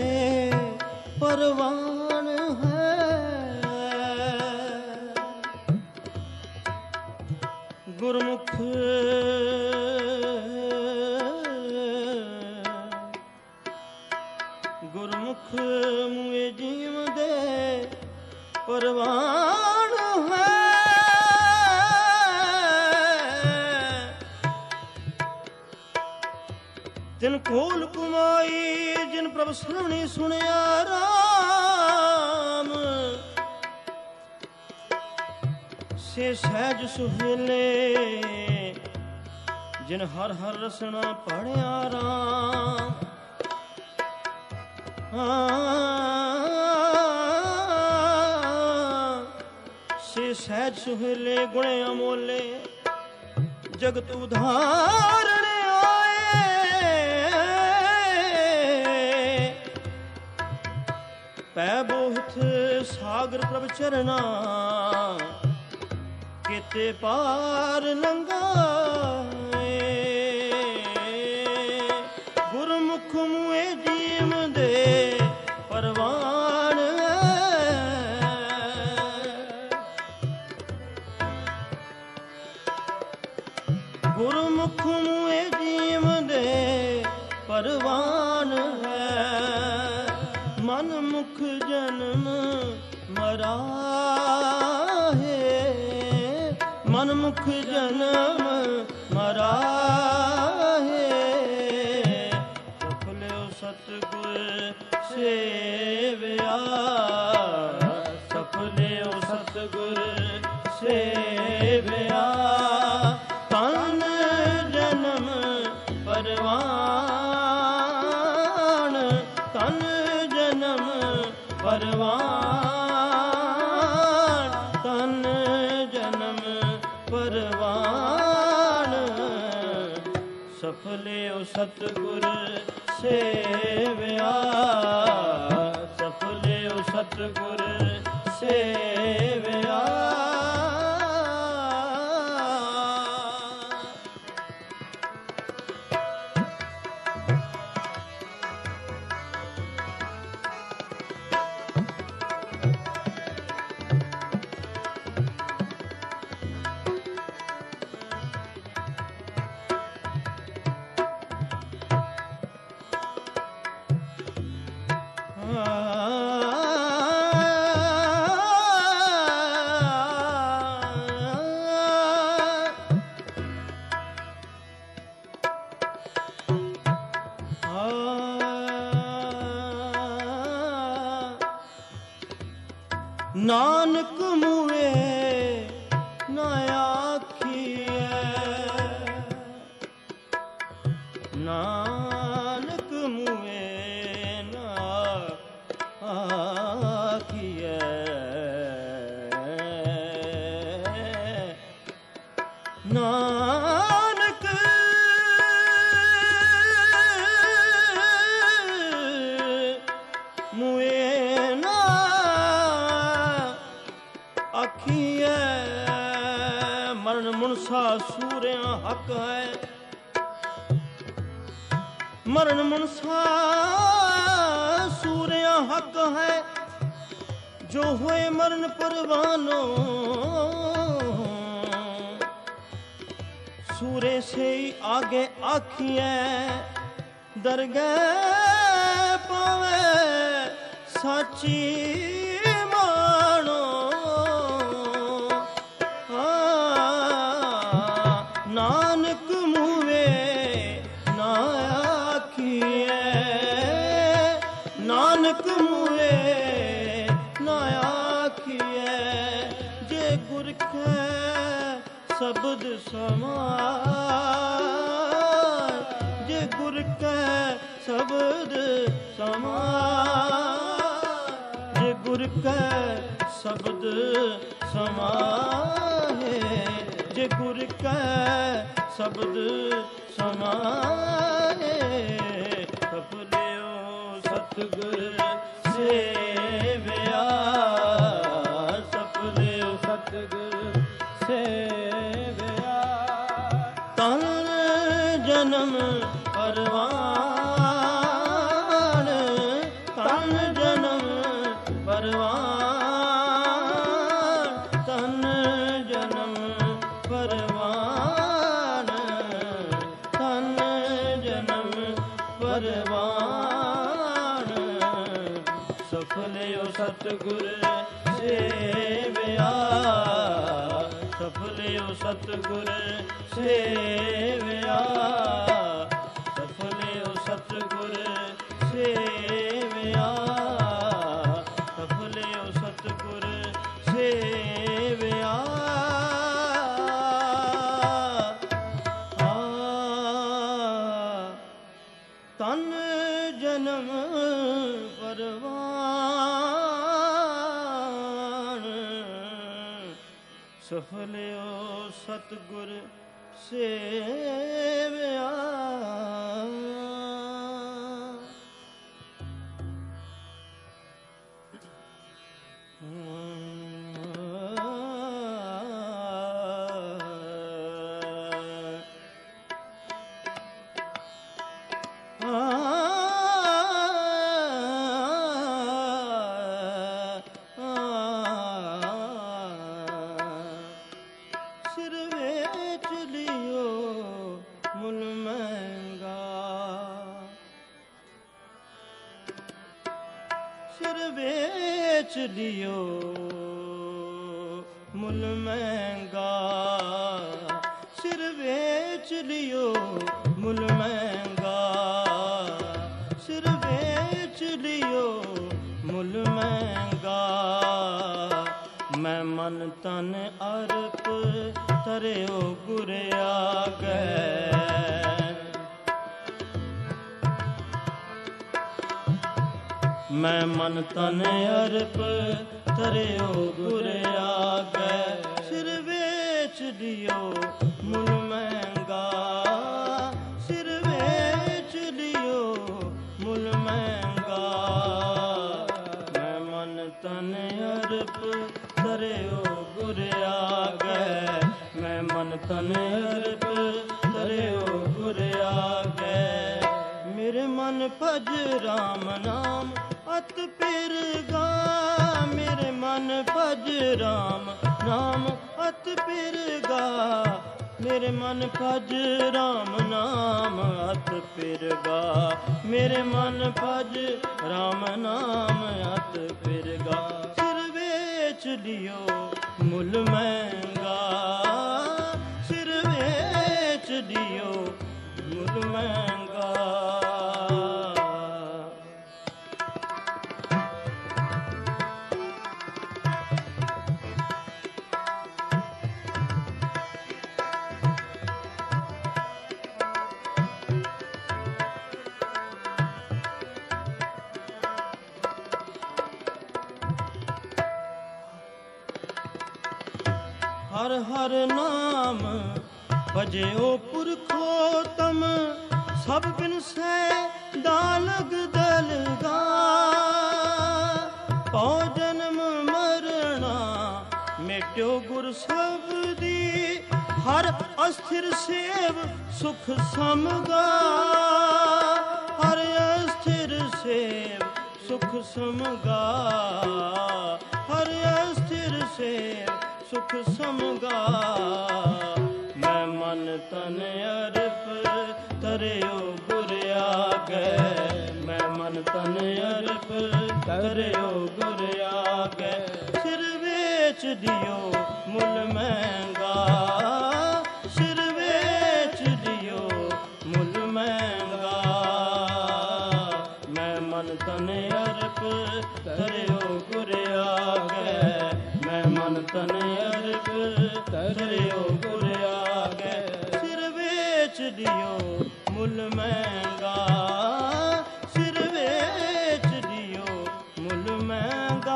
ਪਰਵਾਨ ਹੈ ਗੁਰਮੁਖ ਗੁਰਮੁਖ ਮੂਏ ਜੀਵ ਦੇ ਪਰਵਾਨ ਹੈ ਤਿਨ ਕੋਲ ਕੁਮਾਈ ਜਿਨ ਪ੍ਰਭ ਸਰਵਣੀ ਸੁਣਿਆ ਰਾਮ ਸੇ ਸਹਿਜ ਸੁਹੇਲੇ ਜਿਨ ਹਰ ਹਰ ਰਸਨਾ ਪੜਿਆ ਰਾਮ ਸੇ ਸਹਿਜ ਸੁਹੇਲੇ ਗੁਣੇ ਅਮੋਲੇ ਜਗਤ ਉਧਾਰਨ ਪੈ ਬੋਹਤ ਸਾਗਰ ਪ੍ਰਭ ਚਰਨਾ ਕਿਤੇ ਪਾਰ ਲੰਘਾਏ ਗੁਰਮੁਖ ਮੂਏ ਜੀਵ ਦੇ ਪਰਵਾਨ ਗੁਰਮੁਖ ਮੂਏ ਜੀਵ ਦੇ ਪਰਵਾਨ ਹੈ ਮਨ ਮੁਖ ਜਨਮ ਮਰਾਹੇ ਮਨ ਮੁਖ ਜਨਮ ਮਰਾਹੇ ਸਫਲਿਓ ਸਤਿਗੁਰ ਸੇਵਿਆ ਸਫਲਿਓ ਸਤਿਗੁਰ ਸੇਵਿਆ ਤਨ ਜਨਮ ਪਰਵਾਨ ਤਨ ਜਨਮ ਪਰਵਾਨ ਸਫਲਿਓ ਸਤਿਗੁਰ ਸੇਵਿਆ, ਸਫਲਿਓ ਸਤਿਗੁਰ ਸੇਵਿਆ। ਨਾਨਕ ਮੂਏ ਨਾ ਆਖੀਐ, ਨਾਨਕ ਮੂਏ ਨਾ ਆਖੀਐ, ਨਾਨਕ ਮੂਏ ਨਾ ਆਖੀਐ। ਮਰਨ ਮੁਨਸਾ ਸੂਰਿਆਂ ਹੱਕ ਹੈ, ਮਰਨ ਮੁਨਸਾ ਸੂਰਿਆਂ ਹੱਕ ਹੈ। ਜੋ ਹੋਏ ਮਰਨ ਪਰਵਾਨੋ, ਸੂਰੇ ਸੇ ਆਗੇ ਆਖੀਐ। ਦਰਗਹਿ ਪਾਵੇ ਸਾਚੀ ਮਾਣੋ, ਨਾਨਕ ਮੂਵੇ ਨਾ ਆਖੀਐ, ਨਾਨਕ ਮੂਵੇ ਨਾ ਆਖੀਐ। ਜੇ ਗੁਰ ਕੈ ਸ਼ਬਦ ਸਮਾਰ, ਜੇ ਗੁਰ ਕੈ ਸ਼ਬਦ ਸਮਾਰ, ਜੇ ਗੁਰ ਕੈ ਸ਼ਬਦ ਸਮਾਹੇ, ਜੇ ਗੁਰ ਕੈ ਸ਼ਬਦ ਸਮਾਹੇ। ਸਫਲਿਓ ਸਤਿਗੁਰ ਸੇਵਿਆ, ਸਫਲਿਓ ਸਤਿਗੁਰ ਸੇਵਿਆ। ਤਨ ਜਨਮ ਪਰਵਾਨ, ਤਨ ਜਨਮ ਪਰਵਾਨ, ਤਨ ਜਨਮ ਪਰਵਾਨ, ਤਨ ਜਨਮ ਪਰਵਾਨ। ਸਫਲਿਓ ਸਤਿਗੁਰ ਸੇਵਿਆ, ਸਫਲਿਓ ਸਤਿਗੁਰ ਸੇਵਿਆ, ਸਫਲਿਓ ਸਤਿਗੁਰ ਸੇਵਿਆ, ਸਫਲਿਓ ਸਤਿਗੁਰ ਸੇਵਿਆ। ਤਨ ਜਨਮ ਪਰਵਾਨ, ਸਫਲਿਓ ਸਤਿਗੁਰ ਸੇਵਿਆ। ਸਿਰ ਵੇਚ ਲਿਓ ਮੁੱਲ ਮਹਿੰਗਾ, ਸਿਰ ਵੇਚ ਲਿਓ ਮੁੱਲ ਮਹਿੰਗਾ, ਸਿਰ ਵੇਚ ਲਿਓ ਮੁੱਲ ਮਹਿੰਗਾ, ਸਿਰ ਵੇਚ ਲਿਓ ਮੁੱਲ ਮਹਿੰਗਾ। ਮੈਂ ਮਨ ਤਨ ਅਰਪ ਤਰਿਓ ਗੁਰ ਆਗੈ, ਮੈਂ ਮਨ ਤਨ ਅਰਪ ਤਰਿਓ ਗੁਰ ਆਗੈ। ਸਿਰ ਵੇਚ ਦਿਓ ਮੁੱਲ ਮਹਿੰਗਾ, ਸਿਰ ਤਨ ਅਰਪ ਧਰਿਓ ਗੁਰ ਆਗੈ। ਮੈਂ ਮਨ ਤਨ ਅਰਪ ਧਰਿਓ ਗੁਰ ਆਗੈ। ਮੇਰੇ ਮਨ ਭਜ ਰਾਮ ਨਾਮ ਅਤ ਪਿਰਗਾ। ਮੇਰੇ ਮਨ ਭਜ ਰਾਮ ਨਾਮ ਅਤ ਪਿਰਗਾ। ਮੇਰੇ ਮਨ ਭਜ ਰਾਮ ਨਾਮ ਅਤ ਪਿਰਗਾ। ਮੇਰੇ ਮਨ ਭਜ ਰਾਮ ਨਾਮ ਅਤ ਪਿਰਗਾ। ਸਿਰ ਵੇਚ ਲਿਓ ਮੁੱਲ ਮਹਿੰਗਾ। ਸਿਰ ਵੇਚ ਲਿਓ ਮੁੱਲ ਮਹਿੰਗਾ। ਹਰ ਹਰ ਨਾਮ ਭਜਿਓ ਪੁਰਖੋਤਮ। ਸਭ ਬਿਨਸੈ ਦਾਲਗ ਦਲਗਾ। ਪਉ ਜਨਮ ਮਰਣਾ ਮੇਟਿਓ ਗੁਰ ਸਬਦੀ। ਹਰ ਅਸਥਿਰ ਸੇਵ ਸੁਖ ਸਮਗਾ। ਹਰ ਅਸਥਿਰ ਸੇਵ ਸੁਖ ਸਮਗਾ। ਹਰ ਅਸਥਿਰ ਸੇਵ ਸੁਖ ਸਮਗਾ। ਮੈਂ ਮਨ ਤਨ ਅਰਪ ਧਰਿਓ ਗੁਰ ਆਗੈ। ਮੈਂ ਮਨ ਤਨ ਅਰਪ ਧਰਿਓ ਗੁਰ ਆਗੈ। ਸਿਰ ਵੇਚ ਦਿਓ ਮੁੱਲ ਮਹਿੰਗਾ। ਸਿਰ ਵੇਚ ਦਿਓ ਮੁੱਲ ਮਹਿੰਗਾ। ਮੈਂ ਮਨ ਤਨ ਅਰਪ ਧਰਿਓ ਗੁਰ ਆਗੈ। ਮੈਂ ਮਨ ਤਨ ਅਰਪ ਧਰਿਓ ਗੁਰ ਆਗੈ। ਸਿਰ ਵੇਚ ਦਿਓ ਮੁੱਲ ਮਹਿੰਗਾ। ਸਿਰ ਵੇਚ ਦਿਓ ਮੁੱਲ ਮਹਿੰਗਾ।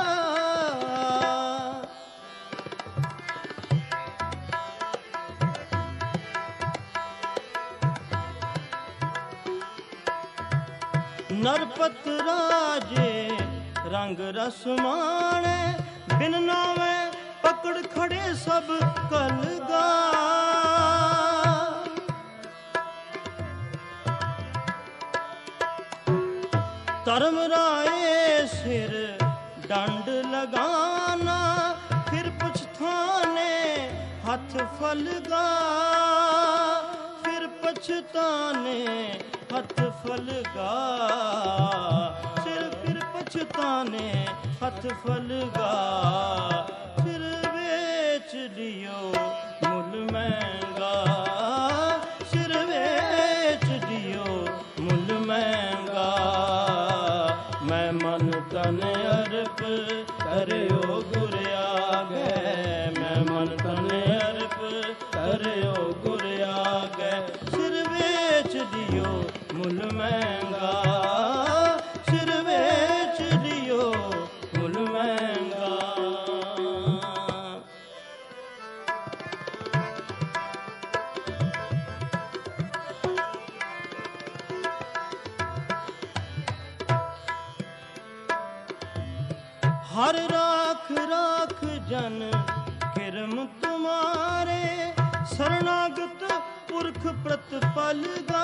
ਨਰਪਤ ਰਾਜੇ ਰੰਗ ਰਸ ਮਾਣੈ। ਬਿਨ ਨਾਵੇਂ ਪਕੜ ਖੜੇ ਸਭ ਕਲਗਾ। ਧਰਮ ਰਾਏ ਸਿਰ ਡੰਡ ਲਗਾਨਾ। ਫਿਰ ਪਛਤਾਨੇ ਹੱਥ ਫਲਗਾ। ਫਿਰ ਪਛਤਾਨੇ ਹੱਥ ਫਲਗਾ। ਫਿਰ ਪਛਤਾਨੇ ਹੱਥ ਫਲਗਾ। ਸਿਰ ਵੇਚ ਦਿਓ ਮੁੱਲ ਮਹਿੰਗਾ। ਸਿਰ ਵੇਚ ਦਿਓ ਮੁੱਲ ਮਹਿੰਗਾ। ਮੈਂ ਮਨ ਤਨ ਅਰਪ ਧਰਿਓ ਗੁਰ ਆਗੈ। ਮੈਂ ਮਨ ਤਨ ਅਰਪ ਧਰਿਓ ਗੁਰ ਆਗੈ। ਸਿਰ ਵੇਚ ਦਿਓ ਮੁੱਲ ਮਹਿੰਗਾ। ਸਿਰ ਵੇਚ ਦਿਓ ਮੁੱਲ ਮਹਿੰਗਾ। ਹਰ ਰਾਖ ਰਾਖ ਜਨ ਕਿਰਮ ਤੁਮਾਰੇ। ਸਰਨਾਗਤ ਪੁਰਖ ਪ੍ਰਤਪਲ ਗਾ।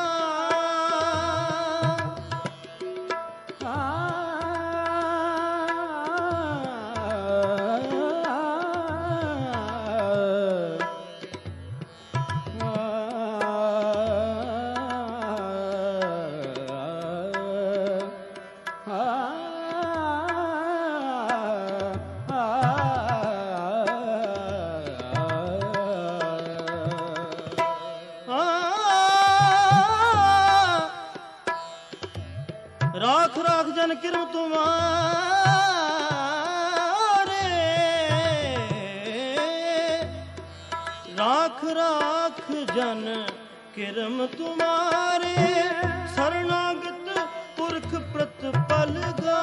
ਰਾਖ ਰਾਖ ਜਨ ਕਿਰਮ ਤੁਮਾਰੇ। ਰਾਖ ਰਾਖ ਜਨ ਕਿਰਮ ਤੁਮਾਰੇ। ਸਰਨਾਗਤ ਪੁਰਖ ਪ੍ਰਤਪਲ ਗਾ।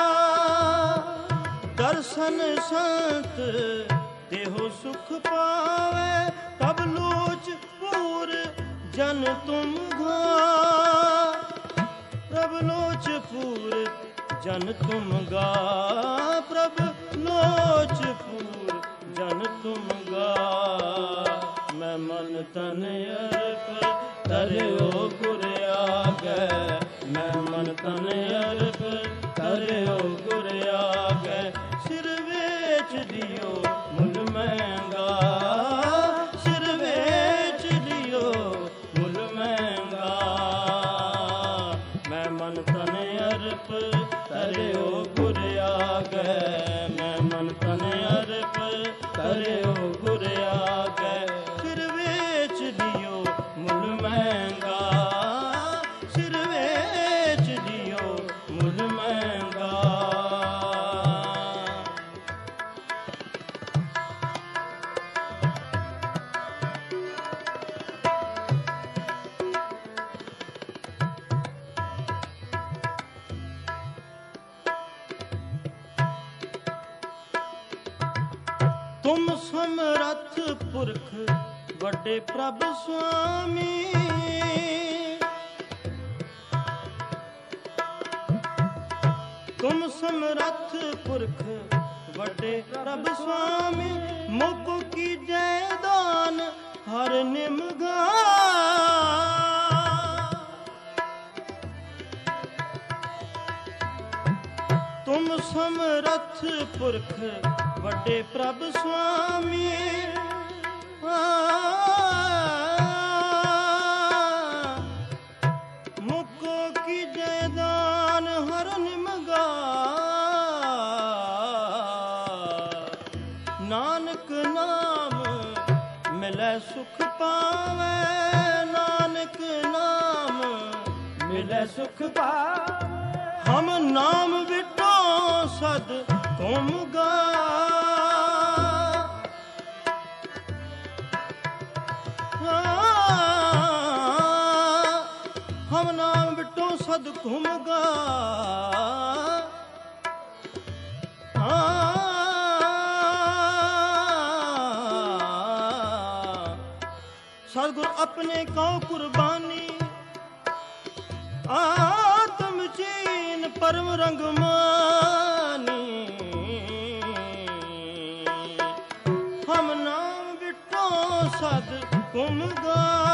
ਦਰਸ਼ਨ ਸੰਤ ਦੇਹੋ ਸੁਖ ਪਾਵੇ। ਤਬ ਲੋਚ ਪੂਰ ਜਨ ਤੁਮ ਗਾ। ਪ੍ਰਭ ਲੋਚ ਪੂਰ जन तुम गा प्रभ लोच पूर जन तुम गा मैं मन तन अर्प तरियो गुर आगे मैं मन तन अर्प तरियो गुर आगे सिर वेच दियो मुल महंगा सिर वेच दियो मुल महंगा मैं मन तन अर्प तरियो गुर आगे मैं मन तन अर्प तरियो गुर आगे सिर वेच दियो मुल महंगा सिर वेच दियो मुल महंगा तुम समरथ पुरख ਵੱਡੇ ਪ੍ਰਭ ਸੁਆਮੀ ਤੁਮ ਸਮਰੱਥ ਪੁਰਖ ਵੱਡੇ ਪ੍ਰਭ ਸੁਆਮੀ ਮੁਖ ਕੀ ਜੈਦਾਨ ਹਰ ਨਿਮਗਾ ਤੁਮ ਸਮਰੱਥ ਪੁਰਖ ਵੱਡੇ ਪ੍ਰਭ ਸੁਆਮੀ ਮੁਕੋ ਕੀ ਜੈਦਾਨ ਹਰ ਨਿਮਗਾ ਨਾਨਕ ਨਾਮ ਮਿਲੈ ਸੁਖ ਪਾਵੈ ਨਾਨਕ ਨਾਮ ਮਿਲੈ ਸੁਖ ਪਾਵੈ ਹਮ ਨਾਮ ਵਿਟੋ ਸਦ ਤੁਮ ਗਾ ਹਮ ਨਾਮ ਵਿਟੋ ਸਦ ਘੁਮ ਗਾ ਸਤਿਗੁਰ ਆਪਣੇ ਕਉ ਕੁਰਬਾਨੀ ਆਤਮ ਚੀਨ ਪਰਮ ਰੰਗ ਮਾਨੀ ਹਮ ਨਾਮ ਵਿਟੋ ਸਦ ਘੁਮ ਗਾ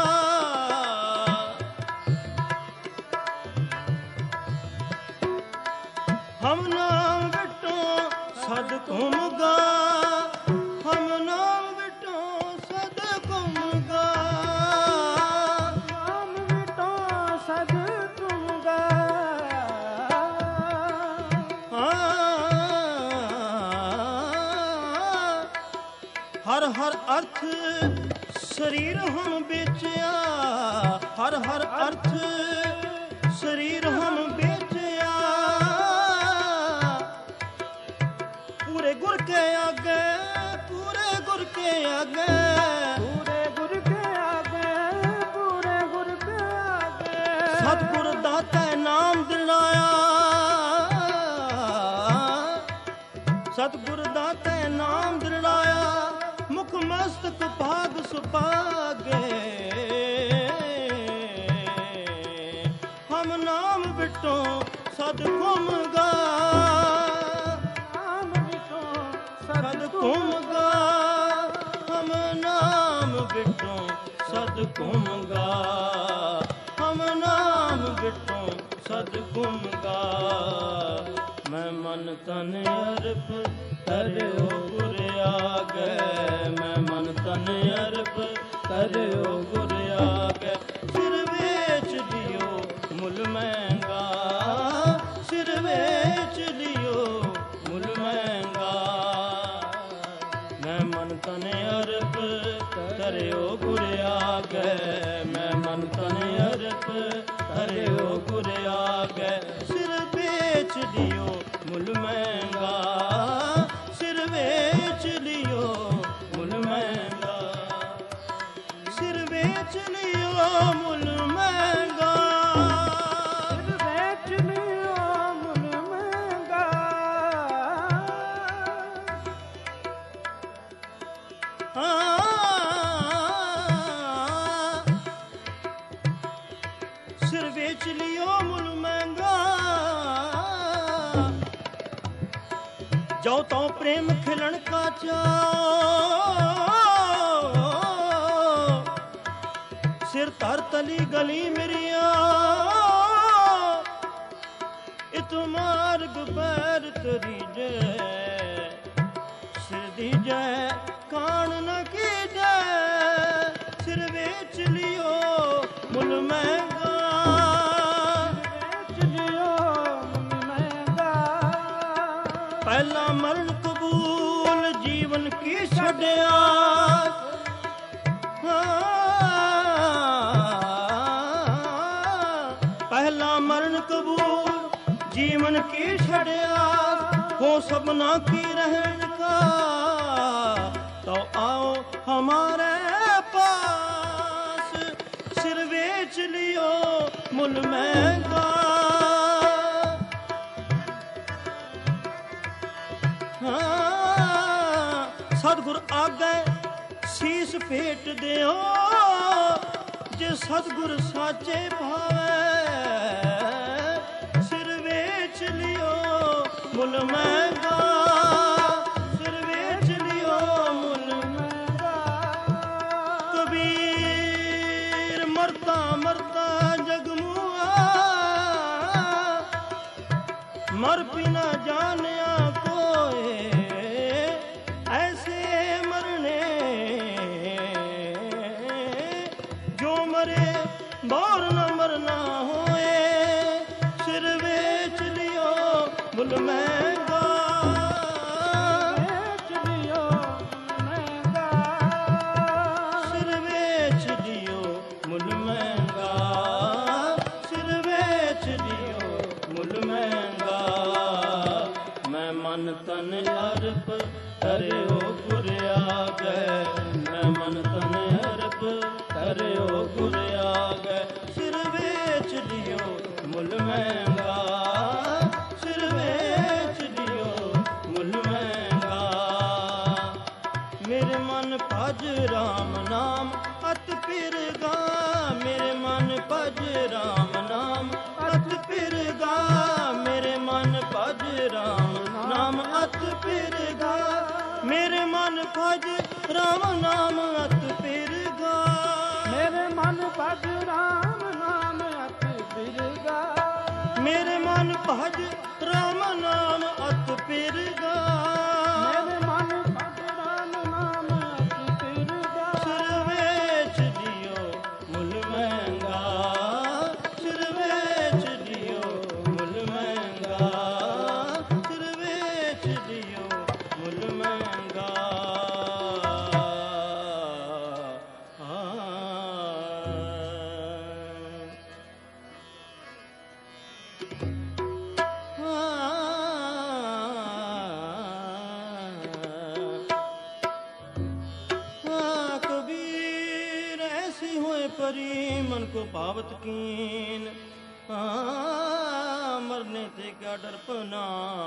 ਹਮ ਨਾਮ ਵਿਟੋ ਸਦ ਘੁਮ ਗਾ ਹਮ ਨਾਮ ਵਿਟੋ ਸਦ ਘੁਮ ਗਾ ਨਾਮ ਵਿਟੋ ਸਦ ਘੁਮ ਗਾ ਹਰ ਹਰ ਅਰਥ ਸਰੀਰ ਹਮ ਵੇਚਿਆ ਹਰ ਹਰ ਅਰਥ ਸਰੀਰ ਹਮ ਵੇਚਿਆ ਪੂਰੇ ਗੁਰ ਕੇ ਆਗੇ ਪੂਰੇ ਗੁਰ ਕੇ ਆਗੇ ਪੂਰੇ ਗੁਰ ਕੇ ਆਗੇ ਪੂਰੇ ਗੁਰ ਕੇ ਆਗੇ ਸਤਿਗੁਰ ਦਾਤਾ ਨਾਮ ਦਿਲਾਇਆ ਸਤਿਗੁਰ ਦਾਤਾ ਨਾਮ ਦਿਲਾਇਆ ਮੁਖ ਮਸਤਕ ਭਾਗ ਸੁਪਾਗੇ ਹਮ ਨਾਮ ਵਿਟੋ ਸਦ ਘੁਮ ਗਾ ਨਾਮ ਵਿਟੋ ਸਦ ਘੁਮ ਗਾ ਹਮ ਨਾਮ ਵਿਟੋ ਸਦ ਘੁਮ ਗਾ ਹਮ ਨਾਮ ਵਿਟੋ ਸਦ ਘੁਮ ਗਾ ਮੈਂ ਮਨ ਤਨ ਅਰਪ ਤਰਿਓ ਗੁਰ ਆਗੇ ਮੈਂ ਮਨ ਤਨ ਅਰਪ ਤਰਿਓ ਗੁਰ ਆਗੇ ਸਿਰ ਵੇਚ ਦਿਓ ਮੁੱਲ ਮਹਿੰਗਾ ਸਿਰ ਵੇਚ ਦਿਓ ਮੁੱਲ ਮਹਿੰਗਾ ਮੈਂ ਮਨ ਤਨ ਅਰਪ ਤਰਿਓ ਗੁਰ ਆਗੇ ਮੈਂ ਮਨ ਤਨ ਅਰਪ ਤਰਿਓ ਗੁਰ ਆਗੇ ਸਿਰ ਵੇਚ ਦਿਓ ਮੁੱਲ ਮਹਿੰਗਾ ਸਿਰ ਵੇਚ ਲਿਓ ਮੁੱਲ ਮਹਿੰਗਾ ਸਿਰ ਵੇਚ ਲਿਓ ਮੁੱਲ ਮਹਿੰਗਾ ਸਿਰ ਵੇਚ ਲਿਓ ਮੁੱਲ ਮਹਿੰਗਾ ਸਿਰ ਵੇਚ ਲਿਓ ਮੁੱਲ ਮਹਿੰਗਾ ਜੋ ਤਉ ਪ੍ਰੇਮ ਖਿਲਣ ਕਾ ਚਾ ਸਿਰ ਧਰ ਤਲੀ ਗਲੀ ਮੇਰੀਆਂ ਇਤ ਮਾਰਗ ਪੈਰ ਤਰੀਜੈ ਸਿਰ ਦੀਜੈ ਕਾਣ ਨ ਕੀਜੈ ਸਿਰ ਵੇਚ ਲਿਓ ਮੁੱਲ ਮਹਿੰਗਾ ਵੇਚ ਲਿਓ ਮੁੱਲ ਮਹਿੰਗਾ ਪਹਿਲਾ ਮਰਨ ਕਬੂਲ ਜੀਵਨ ਕੀ ਛੱਡਿਆ ਪਹਿਲਾ ਮਰਨ ਕਬੂਲ जीवन की छड़िया हो सबना की रहन का तो आओ हमारे पास सिर बेच लियो मुल महंगा हाँ सतगुर आगे शीस फेट दियो जे सतगुर साचे भावे ਮੁੱਲ ਮਹਿੰਗਾ ਸਿਰ ਵੇਚ ਲਿਓ ਮੁੱਲ ਮਹਿੰਗਾ ਕਬੀਰ ਮਰਦਾ ਮਰਦਾ ਜਗਮੂਆ ਮਰ ਬਿਨਾ ਜਾਣਿਆ ਕੋਏ ਐਸੇ ਮਰਨੇ ਜੋ ਮਰੇ ਬਾਹਰ ਨ ਮਰਨਾ ਹੋਏ ਸਿਰ ਵੇਚ ਲਿਓ ਮੁੱਲ ਮਹਿੰਗਾ ਵੇਚ ਲਿਓ ਮਹਿੰਗਾ ਸਿਰ ਵੇਚ ਲਿਓ ਮੁੱਲ ਮਹਿੰਗਾ ਸਿਰ ਵੇਚ ਲਿਓ ਮੁੱਲ ਮਹਿੰਗਾ ਮੈਂ ਮਨ ਤਨ ਅਰਪ ਕਰਿਓ ਗੁਰ ਆਗੈ ਮੈਂ ਮਨ ਤਨ ਅਰਪ ਕਰਿਓ ਗੁਰ ਆਗੈ ਸਿਰ ਵੇਚ ਲਿਓ ਮੁੱਲ ਮਹਿੰਗਾ ਭਜ ਰਾਮ ਨਾਮ ਅਤ ਪਿਰਗਾ ਮੇਰੇ ਮਨ ਭਜ ਰਾਮ ਨਾਮ ਅਤ ਪਿਰਗਾ ਮੇਰੇ ਮਨ ਭਜ ਰਾਮ ਨਾਮ ਅਤ ਪਿਰਗਾ ਮੇਰੇ ਮਨ ਭਜ ਰਾਮ ਨਾਮ ਅਤ ਪਿਰਗਾ ਮੇਰੇ ਮਨ ਭਜ ਰਾਮ ਨਾਮ ਅਤ ਪਿਰਗਾ ਮੇਰੇ ਮਨ ਭਜ ਰਾਮ ਨਾਮ ਅਤ ਪਿਰਗਾ पावत कीन मरने ते क्या डरपना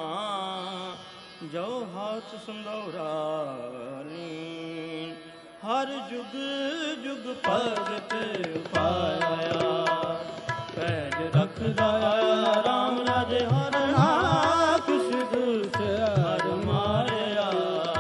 जो हाथ संदौरा लीन हर जुग जुग भगत पाया पैज रख दाया राम राजे हर नाथ सिद्ध हर माया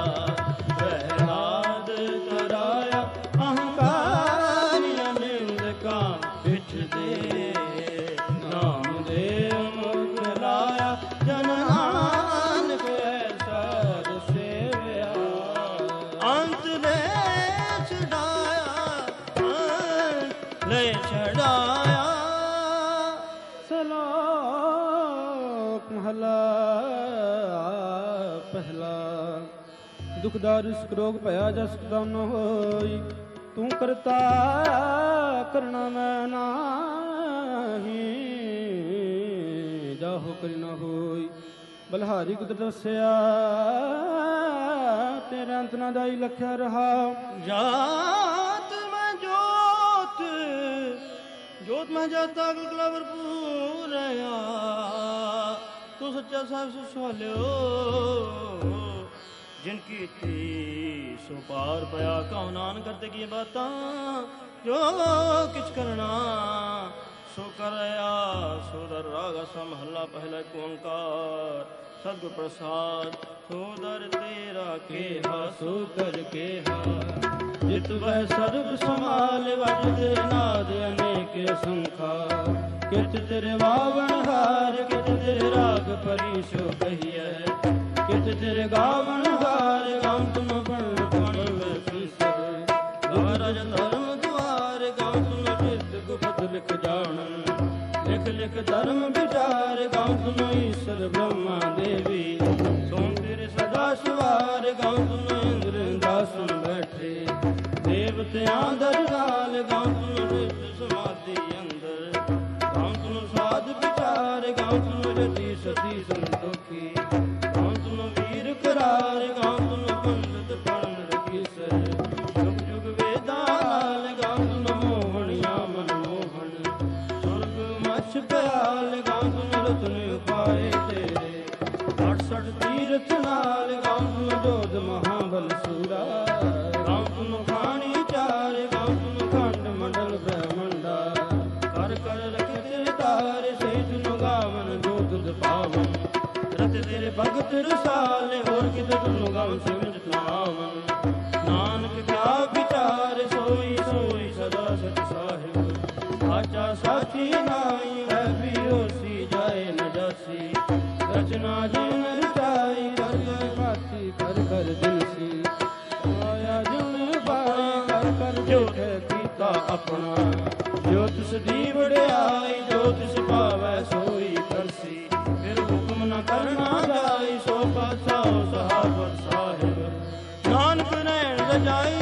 प्रहलाद तराया अहंकार निंद का बिठ दे नाम दे मुख लाया जन नानक ऐसा सेवया अंत ले छड़ाया ले छड़ाया। सलोक महला पहला दुखदार सुख रोग भया जस कदम न होई तू करता करना मैं नाही जाहो कर न होई बलहारी कुद दसिया तेरे अंत ना दाई लख्या रहा जात मैं जोत जोत में जाता गगला भरपूर रहा तू सच्चा साहब से सवालियो जिनकी थी सो पार पया कहो नान करते की बाता जो किच करना सो करया सो दर रागा सा महला पहला ओंकार ਸਤਿਗੁਰ ਪ੍ਰਸਾਦ ਸੋ ਦਰ ਤੇਰਾ ਕੇਹਾ ਸੋ ਕਰ ਕੇਹਾ ਜਿਤ ਵਹਿ ਸਰਬ ਸਮਾਲ ਵਜਦੇ ਨਾਦ ਅਨੇਕ ਸੰਖਾ ਕਿਤ ਤੇਰੇ ਵਾਵਣ ਹਾਰ ਕਿਤ ਤੇਰੇ ਰਾਗ ਪਰਿਸ਼ੋ ਕਹੀਐ ਕਿਤ ਤੇਰੇ ਗਾਵਣ ਹਾਰ ਗਾਉ ਤੁਮ ਬਣ ਸੰਸਰ ਦੁਆਰਾ ਧਰਮ ਦੁਆਰ ਗਾਉ ਤੁਮ ਜਿਤ ਗੁਪਤ ਲਿਖ ਜਾਣਨ ਲਿਖ ਲਿਖ ਧਰਮ ਵਿਚਾਰ ਗਾਉ ਤੁਮ ਈਸ਼ਰ ਬ੍ਰਹਮਾ ਦੇਵੀ ਸੋਮ ਤੇਰੇ ਸਦਾ ਸਵਾਰ ਗਾਉ ਤੁਮ ਇੰਦਰ ਦਾਸਨ ਬੈਠੇ ਦੇਵਤਿਆਂ ਦਰਬਾਰ ਗਾਉ ਤੁਮ ਨਿਤ ਸਮਾਧੀ ਅੰਦਰ ਗਾਉ ਤੁਮ ਸਾਧ ਵਿਚਾਰ ਗਾਉ ਤੁਮ ਰਤੀ ਸਤੀ ਸੰਤੋਖੀ ਗਾਉ ਤੁਮ ਵੀਰ ਕਰਾਰ ਗਾਉ ਤੁਮ ਪੰਡਤ ਪੜਨ ਰਕੀਸਰ ਜੁਗ ਜੁਗ ਵੇਦਾਂ ਨਾਲ ਗਾਉ ਤੁਮ ਮੋਹਣਿਆ ਮਨ ਮੋਹਨ ਸੁਰਗ ਮਛ ਪਿਆਲ ਗਾਉ ਤੁਮ ਰਤਨ ਉਪਾਏ ਤੇਰੇ 68 ਤੀਰਥ ਨਾਲ ਗਾਉ ਤੁਮ ਜੋਧ ਮਹਾਬਲ ਸੂਰਾ ਗਾਉ ਤੁਮ ਖਾਣੀ ਚਾਰ ਗਾਉ ਤੁਮ ਖੰਡ ਮੰਡਲ ਬ੍ਰਹਮੰਡਾ ਕਰ ਕਰ ਰਖਿਤ ਤਾਰ ਸੇ ਤੁਮ ਗਾਵਨ ਜੋ ਤੁਧ ਪਾਵਨ ਰਤ ਤੇਰੇ ਭਗਤ ਰਸਾਲ ਹੋਰ ਕਿਤ ਤੁਮ ਗਾਵਨ ਸਿਮਰਤ ਨਾਵਨ ਨਾਨਕ ਕਿਆ ਵਿਚਾਰ ਸੋਈ ਸੋਈ ਸਦਾ ਸਚ ਸਾਹਿਬ ਆਚਾ ਸਾਚੀ ਨਾਈ ਹੈ ਵੀ ਹੋਸੀ ਜਾਏ ਨ ਜਾਸੀ ਰਚਨਾ ਜਿਨ ਰਚਾਈ ਕਰ ਕਰ ਬਾਤੀ ਕਰ ਕਰ ਦਿਲ ਸੀ ਆਇਆ ਜੁਨ ਪਾਈ ਕਰ ਕਰ ਜੋਤ ਕੀਤਾ ਆਪਣਾ ਜੋ ਤਿਸ ਦੀ ਵਡਿਆਈ ਜੋ ਤਿਸ ਭਾਵੈ ਸੋਈ ਕਰਸੀ ਫਿਰ ਹੁਕਮ ਨ ਕਰਨਾ ਜਾਈ ਸੋ ਪਾਤਸ਼ਾਹ ਸਹਾਬਤ ਸਾਹਿਬ ਨਾਨਕ ਨੈਣ ਰਜਾਈ